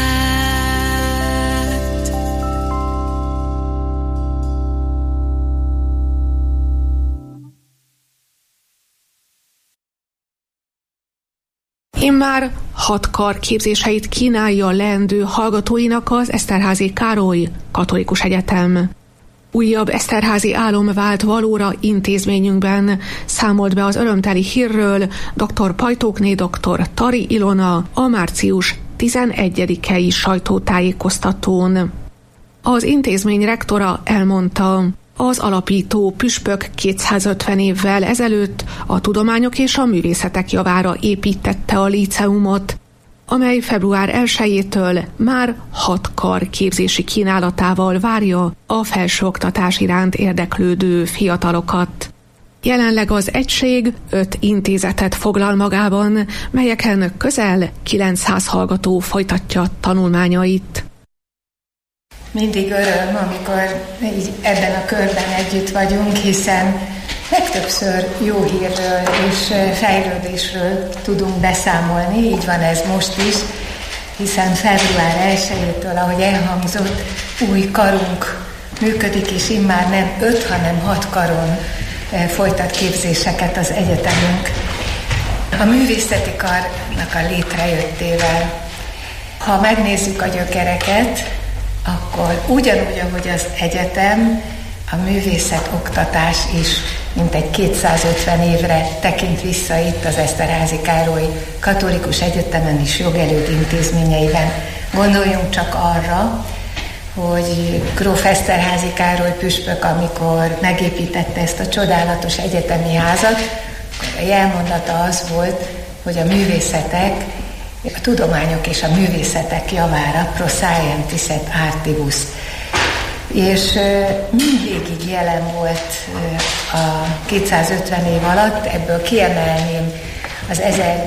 Immár hat kar képzéseit kínálja leendő hallgatóinak az Eszterházy Károly Katolikus Egyetem. Újabb eszterházi álom vált valóra intézményünkben, számolt be az örömteli hírről dr. Pajtókné dr. Tari Ilona a március tizenegyedikei sajtótájékoztatón. Az intézmény rektora elmondta, az alapító püspök kétszázötven évvel ezelőtt a tudományok és a művészetek javára építette a líceumot, amely február elsejétől már hat kar képzési kínálatával várja a felsőoktatás iránt érdeklődő fiatalokat. Jelenleg az egység öt intézetet foglal magában, melyeken közel kilencszáz hallgató folytatja tanulmányait. Mindig öröm, amikor így ebben a körben együtt vagyunk, hiszen legtöbbször jó hírről és fejlődésről tudunk beszámolni, így van ez most is, hiszen február elsejétől, ahogy elhangzott, új karunk működik, és immár nem öt, hanem hat karon folytat képzéseket az egyetemünk. A művészeti karnak a létrejöttével, ha megnézzük a gyökereket, akkor ugyanúgy, ahogy az egyetem, a művészet oktatás is mintegy kétszázötven évre tekint vissza itt az Eszterházy Károly Katolikus Egyetemen is jogelőd intézményeiben. Gondoljunk csak arra, hogy gróf Eszterházy Károly püspök, amikor megépítette ezt a csodálatos egyetemi házat, akkor a jelmondata az volt, hogy a művészetek, a tudományok és a művészetek javára pro scientis et artibus. És mindvégig jelen volt a kétszázötven év alatt, ebből kiemelném az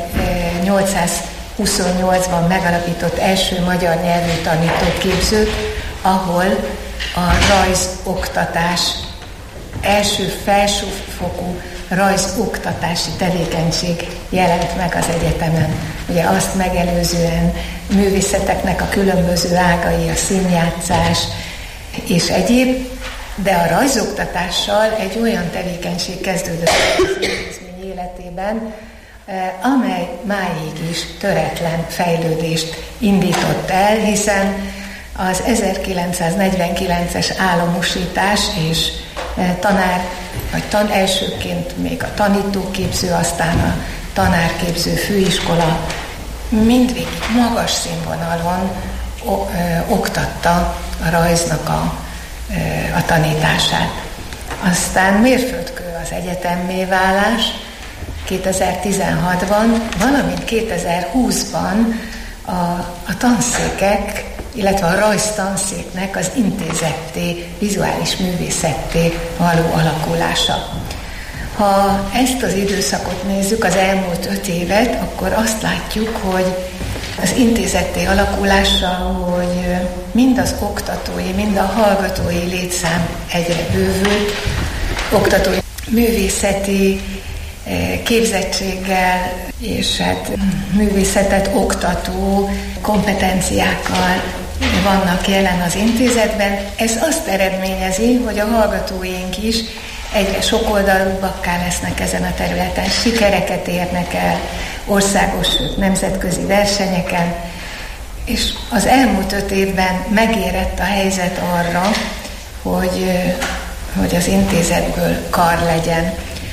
ezernyolcszázhuszonnyolcban megalapított első magyar nyelvű tanítóképzőt, ahol a rajzoktatás, első felsőfokú rajzoktatási tevékenység jelent meg az egyetemen. Ugye azt megelőzően művészeteknek a különböző ágai, a színjátszás és egyéb, de a rajzoktatással egy olyan tevékenység kezdődött az intézmény életében, amely máig is töretlen fejlődést indított el, hiszen az ezerkilencszáznegyvenkilences államosítás és tanár, vagy tan elsőként még a tanítóképző, aztán a tanárképző főiskola mindvégig magas színvonalon o, ö, oktatta a rajznak a, ö, a tanítását. Aztán mérföldkő az egyetemmé válás kétezer-tizenhatban, valamint kétezer-húszban a, a tanszékek, illetve a rajztanszéknek az intézetté, vizuális művészetté való alakulása. Ha ezt az időszakot nézzük, az elmúlt öt évet, akkor azt látjuk, hogy az intézetté alakulása, hogy mind az oktatói, mind a hallgatói létszám egyre bővült, oktatói művészeti képzettséggel és hát művészetet oktató kompetenciákkal vannak jelen az intézetben. Ez azt eredményezi, hogy a hallgatóink is egyre sokoldalúbbakká lesznek ezen a területen, sikereket érnek el országos, nemzetközi versenyeken, és az elmúlt öt évben megérett a helyzet arra, hogy, hogy az intézetből kar legyen.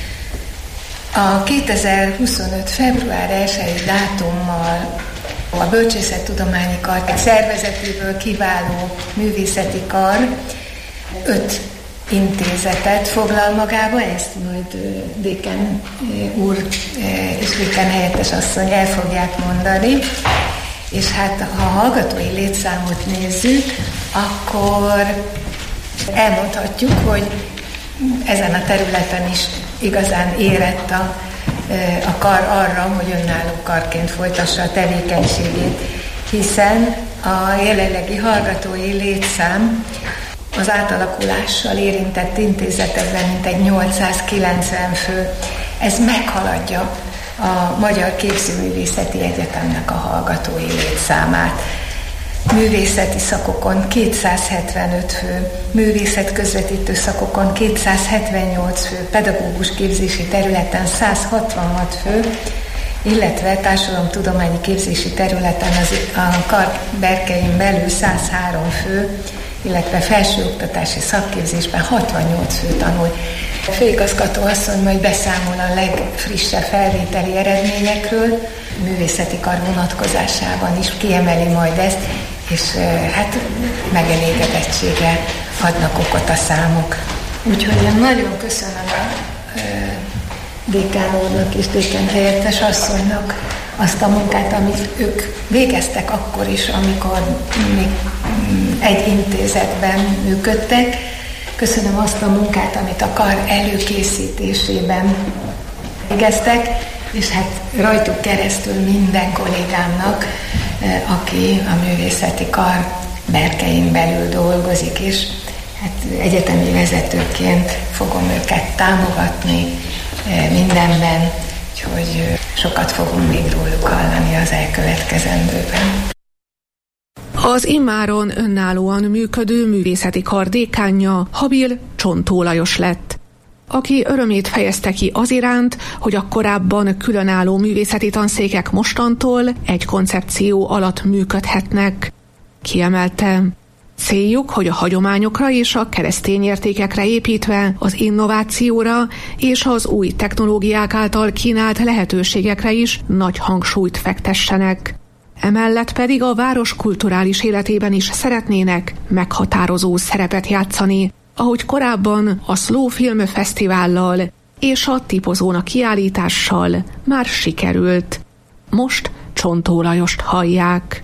A kétezer-huszonöt. február elsejei dátummal a Bölcsészettudományi Kar szervezetéből kiváló művészeti kar öt intézetet foglal magába, ezt majd déken úr és déken helyettes asszony el fogják mondani. És hát ha a hallgatói létszámot nézzük, akkor elmondhatjuk, hogy ezen a területen is igazán érett a, a kar arra, hogy önálló karként folytassa a tevékenységét, hiszen a jelenlegi hallgatói létszám az átalakulással érintett intézetekben mintegy nyolcszázkilencven fő. Ez meghaladja a Magyar Képzőművészeti Egyetemnek a hallgatói létszámát. Művészeti szakokon kétszázhetvenöt fő, művészetközvetítő szakokon kétszázhetvennyolc fő, pedagógus képzési területen száz hatvanhat fő, illetve társadalomtudományi képzési területen az, a kar berkein belül száz három fő, illetve felsőoktatási szakképzésben hatvannyolc fő tanul. A főigazgató asszony majd beszámol a legfrissebb felvételi eredményekről, a művészeti kar vonatkozásában is kiemeli majd ezt, és hát megelégedettségre adnak okot a számok. Úgyhogy én nagyon köszönöm a dékán úrnak és dékán helyettes asszonynak azt a munkát, amit ők végeztek akkor is, amikor még egy intézetben működtek. Köszönöm azt a munkát, amit a kar előkészítésében végeztek, és hát rajtuk keresztül minden kollégámnak, aki a művészeti kar berkein belül dolgozik, és hát egyetemi vezetőként fogom őket támogatni mindenben, úgyhogy sokat fogunk még róluk hallani az elkövetkezendőben. Az immáron önállóan működő művészeti kar dékánja Habil Csontó Lajos lett, aki örömét fejezte ki az iránt, hogy a korábban különálló művészeti tanszékek mostantól egy koncepció alatt működhetnek. Kiemelte, céljuk, hogy a hagyományokra és a keresztény értékekre építve az innovációra és az új technológiák által kínált lehetőségekre is nagy hangsúlyt fektessenek. Emellett pedig a város kulturális életében is szeretnének meghatározó szerepet játszani, ahogy korábban a Slow Film Fesztivállal és a Tipozóna kiállítással már sikerült. Most Csontó Lajost hallják.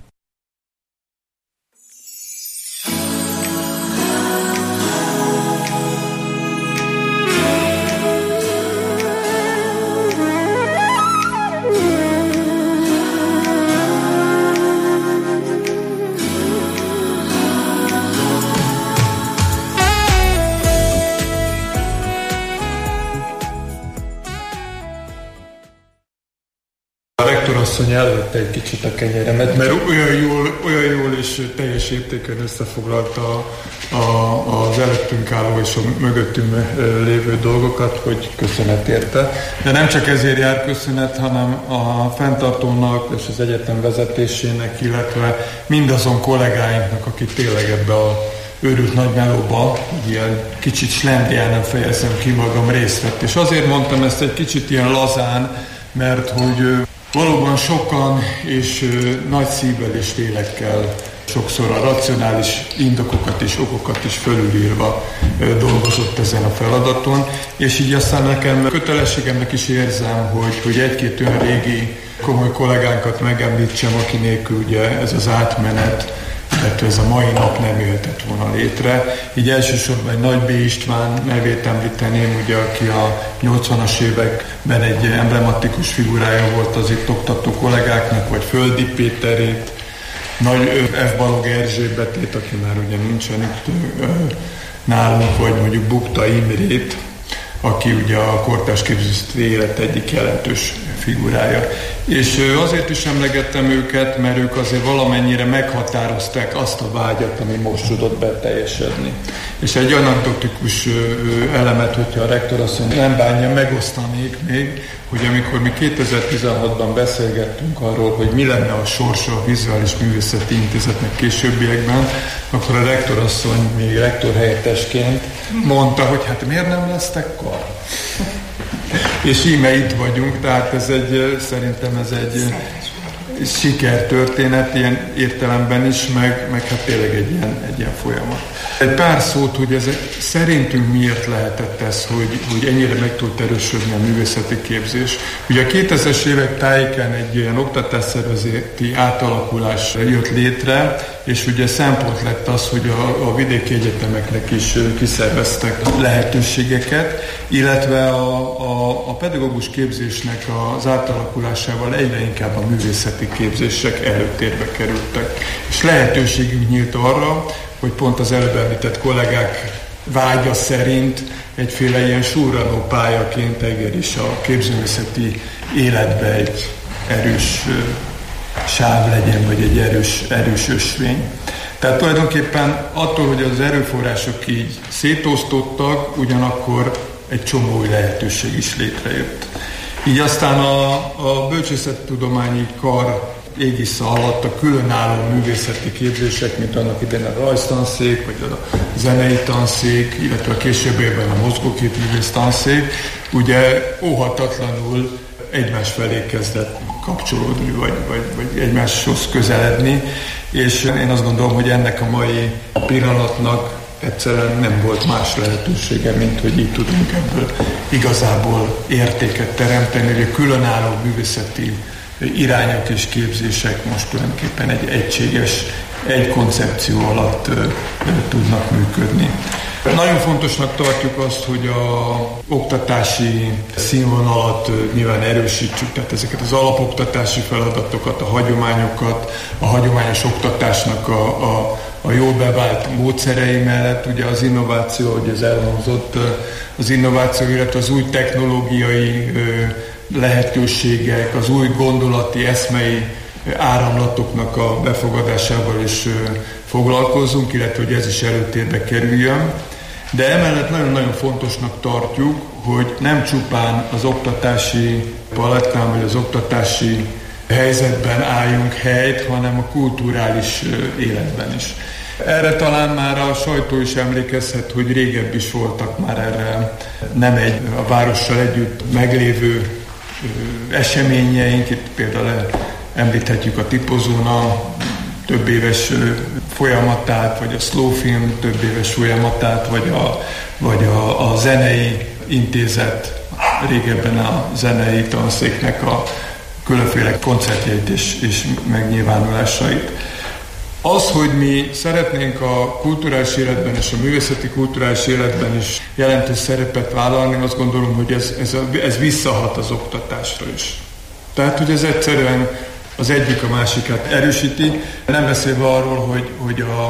A rektorasszony előtte egy kicsit a kenyeremet, mert olyan jól, olyan jól és teljes értéken összefoglalta a, a, az előttünk álló és a mögöttünk lévő dolgokat, hogy köszönet érte. De nem csak ezért jár köszönet, hanem a fenntartónak és az egyetem vezetésének, illetve mindazon kollégáinknak, akik tényleg ebbe a őrült nagy melóba, ilyen kicsit slendriánen fejezem ki magam, részt vett. És azért mondtam ezt egy kicsit ilyen lazán, mert hogy valóban sokan és ö, nagy szívvel és lélekkel, sokszor a racionális indokokat és okokat is fölülírva ö, dolgozott ezen a feladaton, és így aztán nekem kötelességemnek is érzem, hogy, hogy egy-két olyan régi komoly kollégánkat megemlítsem, aki nélkül ugye ez az átmenet, illetve illetve ez a mai nap nem jöhetett volna létre. Így elsősorban Nagy B. István nevét említeném, ugye, aki a nyolcvanas években egy emblematikus figurája volt az itt oktató kollégáknak, vagy Földi Péterét, Nagy F. Balog Erzsébetét, aki már ugye nincsen itt nálunk, vagy mondjuk Bukta Imrét, aki ugye a kortárs képzőszeti élet egyik jelentős figurája. És azért is emlegettem őket, mert ők azért valamennyire meghatározták azt a vágyat, ami most tudott beteljesedni. És egy anekdotikus elemet, hogyha a rektorasszony nem bánja, megosztanék még, hogy amikor mi kétezer-tizenhatban beszélgettünk arról, hogy mi lenne a sorsa a Vizuális Művészeti Intézetnek későbbiekben, akkor a rektorasszony még rektor helyettesként mondta, hogy hát miért nem lesztek kar? És íme itt vagyunk, tehát ez egy, szerintem ez egy sikertörténet ilyen értelemben is, meg, meg hát tényleg egy ilyen, egy ilyen folyamat. Egy pár szót, hogy ez szerintünk miért lehetett ez, hogy, hogy ennyire meg tud erősödni a művészeti képzés. Ugye a kétezres évek tájékán egy ilyen oktatásszervezeti átalakulás jött létre, és ugye szempont lett az, hogy a, a vidéki egyetemeknek is kiszerveztek lehetőségeket, illetve a, a, a pedagógus képzésnek az átalakulásával egyre inkább a művészeti képzések előtérbe kerültek. És lehetőségünk nyílt arra, hogy pont az előbb említett kollégák vágya szerint egyféle ilyen surranó pályaként Eger is a képzőművészeti életbe egy erős sáv legyen, vagy egy erős, erős ösvény. Tehát tulajdonképpen attól, hogy az erőforrások így szétosztottak, ugyanakkor egy csomó új lehetőség is létrejött. Így aztán a, a bölcsészettudományi kar égisze alatt a különálló művészeti képzések, mint annak idején a rajztanszék, vagy a zenei tanszék, illetve a későbbiekben a mozgóképművész tanszék, ugye óhatatlanul egymás felé kezdett kapcsolódni, vagy, vagy, vagy egymáshoz közeledni, és én azt gondolom, hogy ennek a mai pillanatnak egyszerűen nem volt más lehetősége, mint hogy így tudunk ebből igazából értéket teremteni, hogy a különálló művészeti irányok és képzések most tulajdonképpen egy egységes, egy koncepció alatt ö, ö, tudnak működni. Nagyon fontosnak tartjuk azt, hogy a oktatási színvonalat nyilván erősítsük, tehát ezeket az alapoktatási feladatokat, a hagyományokat, a hagyományos oktatásnak a, a, a jól bevált módszerei mellett, ugye az innováció, hogy ez elhangzott, az innováció, illetve az új technológiai lehetőségek, az új gondolati, eszmei áramlatoknak a befogadásával is foglalkozunk, illetve hogy ez is előtérbe kerüljön. De emellett nagyon-nagyon fontosnak tartjuk, hogy nem csupán az oktatási palettán vagy az oktatási helyzetben álljunk helyt, hanem a kulturális életben is. Erre talán már a sajtó is emlékezhet, hogy régebb is voltak már erre nem egy a várossal együtt meglévő eseményeink, itt például említhetjük a Tipozóna több éves folyamatát, vagy a Slow Film több éves folyamatát, vagy a, vagy a, a zenei intézet, régebben a zenei tanszéknek a különféle koncertjeit és, és megnyilvánulásait. Az, hogy mi szeretnénk a kulturális életben és a művészeti kulturális életben is jelentős szerepet vállalni, azt gondolom, hogy ez, ez, ez visszahat az oktatásra is. Tehát, hogy ez egyszerűen az egyik a másikat erősíti, nem beszélve arról, hogy, hogy a,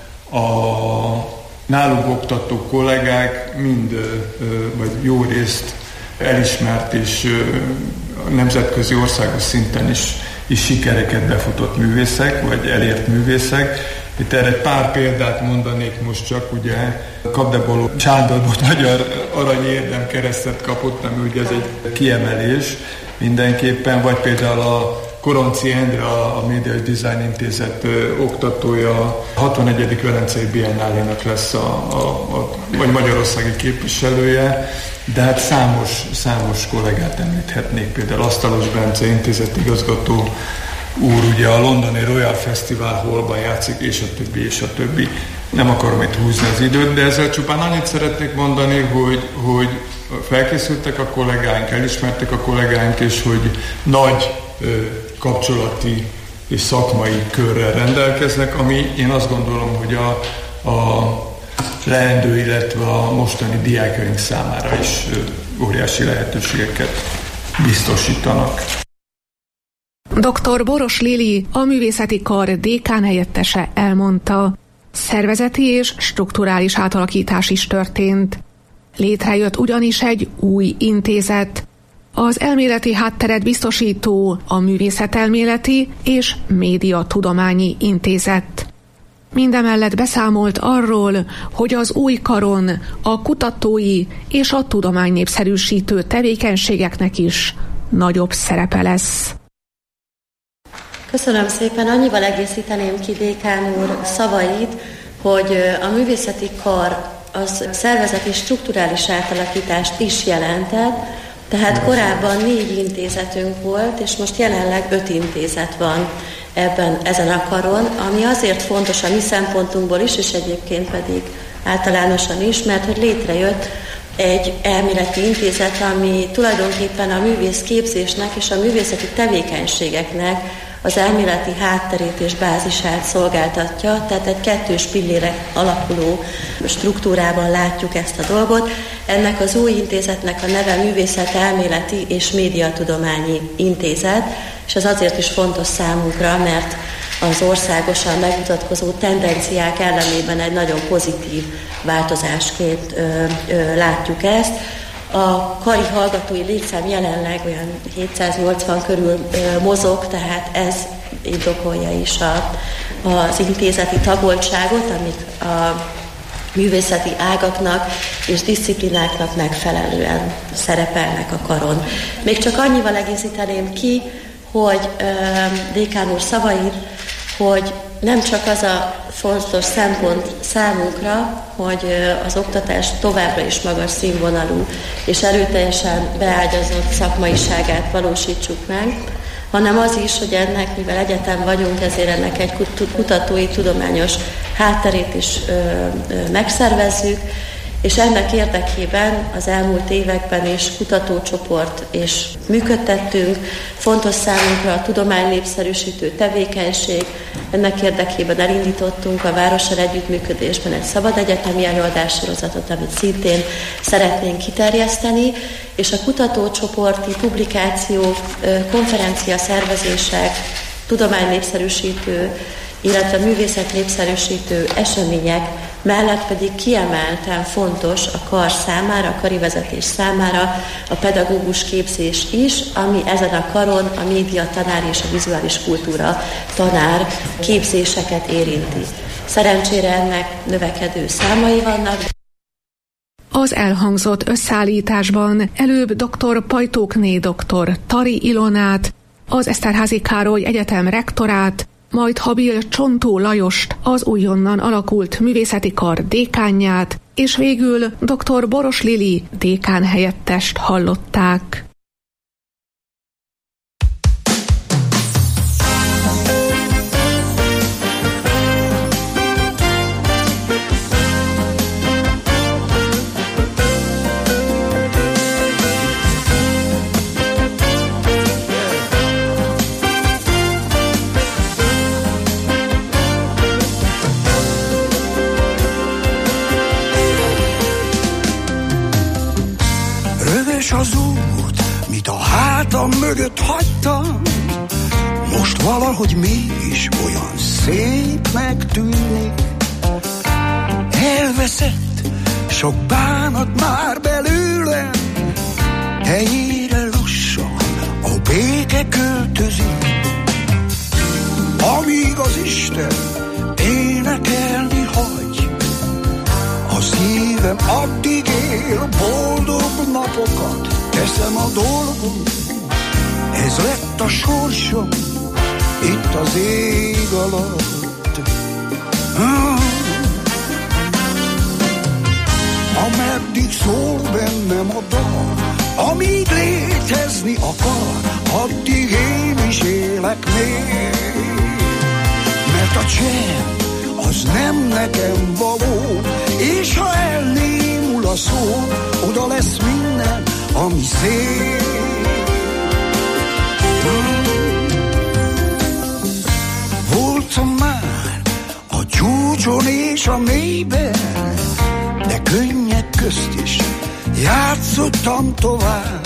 a nálunk oktató kollégák mind, vagy jó részt elismert és nemzetközi országos szinten is, is sikereket befutott művészek, vagy elért művészek. Itt erre egy pár példát mondanék most csak, ugye Kapdeboló Sándor magyar arany érdem keresztet kapott, ami ugye ez egy kiemelés mindenképpen, vagy például a Koronci Endre, a Média Design Intézet ö, oktatója, a hatvanegyedik Velencei Biennálénak lesz a, a, a, vagy magyarországi képviselője, de hát számos, számos kollégát említhetnék, például Asztalos Bence intézetigazgató úr, ugye a londoni Royal Festival Hallban játszik, és a többi, és a többi. Nem akarom itt húzni az időt, de ezzel csupán annyit szeretnék mondani, hogy, hogy felkészültek a kollégáink, elismertek a kollégáink, és hogy nagy ö, kapcsolati és szakmai körrel rendelkeznek, ami én azt gondolom, hogy a, a leendő, illetve a mostani diákjaink számára is óriási lehetőségeket biztosítanak. doktor Boros Lili, a művészeti kar dékán helyettese elmondta, szervezeti és strukturális átalakítás is történt. Létrejött ugyanis egy új intézet, az elméleti hátteret biztosító a Művészetelméleti és Médiatudományi Intézet. Mindemellett beszámolt arról, hogy az új karon a kutatói és a tudománynépszerűsítő tevékenységeknek is nagyobb szerepe lesz. Köszönöm szépen, annyival egészíteném ki dékán úr szavait, hogy a művészeti kar az szervezeti strukturális átalakítást is jelentett, tehát korábban négy intézetünk volt, és most jelenleg öt intézet van ebben, ezen a karon, ami azért fontos a mi szempontunkból is, és egyébként pedig általánosan is, mert hogy létrejött egy elméleti intézet, ami tulajdonképpen a művészképzésnek és a művészeti tevékenységeknek az elméleti hátterét és bázisát szolgáltatja, tehát egy kettős pillére alapuló struktúrában látjuk ezt a dolgot. Ennek az új intézetnek a neve Művészetelméleti és Médiatudományi Intézet, és ez azért is fontos számunkra, mert az országosan megmutatkozó tendenciák ellenében egy nagyon pozitív változásként ö, ö, látjuk ezt. A kari hallgatói létszám jelenleg olyan hétszáznyolcvan körül ö, mozog, tehát ez indokolja is a, az intézeti tagoltságot, amik a művészeti ágaknak és diszciplináknak megfelelően szerepelnek a karon. Még csak annyival egészíteném ki, hogy ö, dékán úr szavait, hogy nem csak az a fontos szempont számunkra, hogy az oktatás továbbra is magas színvonalú és erőteljesen beágyazott szakmaiságát valósítsuk meg, hanem az is, hogy ennek, mivel egyetem vagyunk, ezért ennek egy kutatói, tudományos hátterét is ö, ö, megszervezzük, és ennek érdekében az elmúlt években is kutatócsoport és működtettünk. Fontos számunkra a tudománynépszerűsítő tevékenység. Ennek érdekében elindítottunk a várossal együttműködésben egy szabad egyetemi előadássorozatot, amit szintén szeretnénk kiterjeszteni, és a kutatócsoporti publikációk, konferencia szervezések, tudománynépszerűsítő, illetve művészetnépszerűsítő események mellett pedig kiemelten fontos a kar számára, a kari vezetés számára a pedagógus képzés is, ami ezen a karon a média tanár és a vizuális kultúra tanár képzéseket érinti. Szerencsére ennek növekedő számai vannak. Az elhangzott összeállításban előbb dr. Pajtókné dr. Tari Ilonát, az Eszterházy Károly Egyetem rektorát, majd Habil Csontó Lajost, az újonnan alakult művészeti kar dékánját, és végül dr. Boros Lili dékán helyettest hallották. Az út, mit a hátam mögött hagytam, most valahogy mégis olyan szépnek tűnik. Elveszett sok bánat már belőlem, helyére lassan a béke költözik. Amíg az Isten énekelni hagy, a szívem addig él boldog napokat, teszem a dolgom, ez lett a sorsom itt az ég alatt. Ah. Ameddig szól bennem a dal, amíg létezni akar, addig én is élek még. Mert a csend az nem nekem való, és ha elnémul a szó, oda lesz minden, ami szép. csúcson és a mélyben, de könnyek közt is játszottam tovább.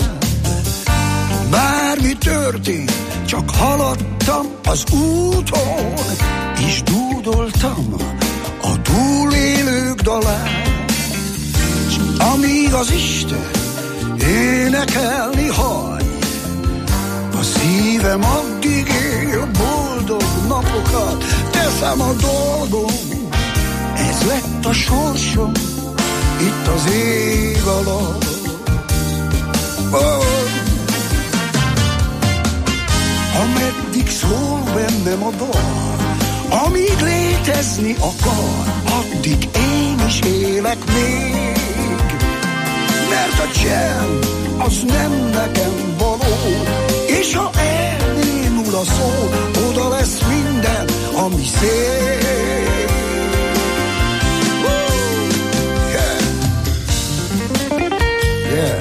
Bármi történt, csak haladtam az úton, és dúdoltam a túlélők dalán. S amíg az Isten énekelni hagy, a szívem addig él boldog napokat. Teszem a dolgom, ez lett a sorsom, itt az ég alatt. Oh. Ameddig szól bennem a dal, amíg létezni akar, addig én is élek még. Mert a csend az nem nekem való, és ha elnémul a szó, oda lesz minden, ami szép. Yeah. Yeah.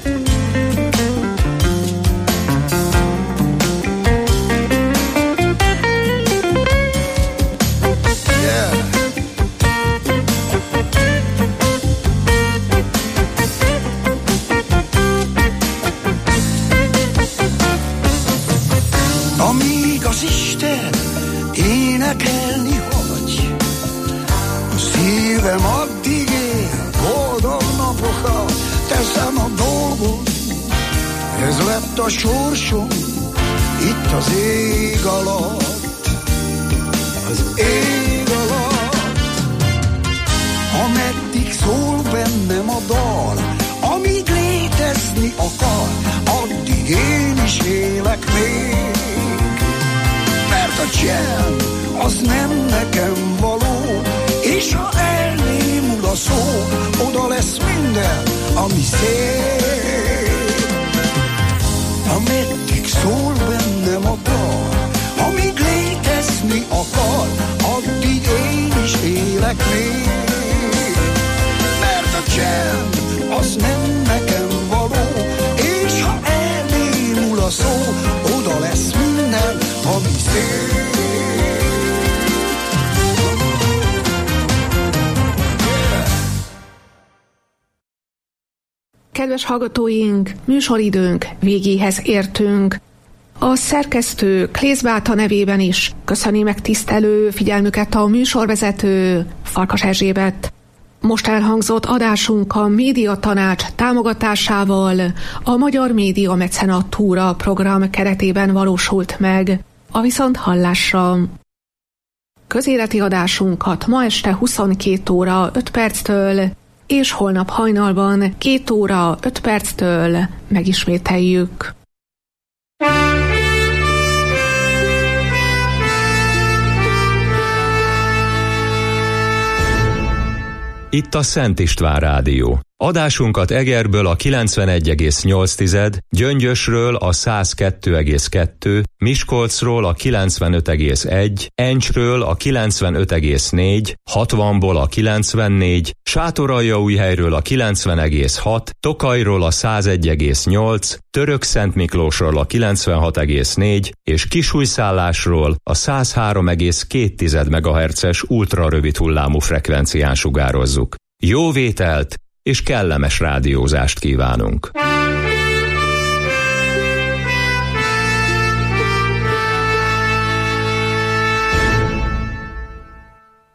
Amíg az Isten énekelni hagy, a szívem addig él boldog napokat. Teszem a dolgom, ez lett a sorsom, itt az ég alatt, az ég alatt. Ameddig szól bennem a dal, amíg létezni akar, addig én is élek még. Mert a csend az nem nekem való, és ha elnémul a szó, oda lesz minden, ami szép. Ameddig szól bennem a dal, amíg létezni akar, addig én is élek még. Mert a csend az nem nekem való, és ha elnémul a szó, oda lesz minden, ami szép. Kedves hallgatóink, műsoridőnk végéhez értünk. A szerkesztő Klészbáta nevében is köszöni megtisztelő figyelmüket a műsorvezető Farkas Erzsébet. Most elhangzott adásunk a Média Tanács támogatásával a Magyar Média Mecenatúra program keretében valósult meg. A viszonthallásra. Közéleti adásunkat ma este huszonkét óra öt perctől és holnap hajnalban két óra öt perctől megismételjük. Itt a Szent István Rádió. Adásunkat Egerből a kilencvenegy egész nyolc, Gyöngyösről a száz kettő egész kettő, Miskolcról a kilencvenöt egész egy, Encsről a kilencvenöt egész négy, hatvanból a kilencvennégy, Sátoraljaújhelyről a kilencven egész hat, Tokajról a száz egy egész nyolc, Törökszentmiklósról a kilencvenhat egész négy és Kisújszállásról a száz három egész két megahertzes ultrarövid hullámú frekvencián sugározzuk. Jó vételt és kellemes rádiózást kívánunk!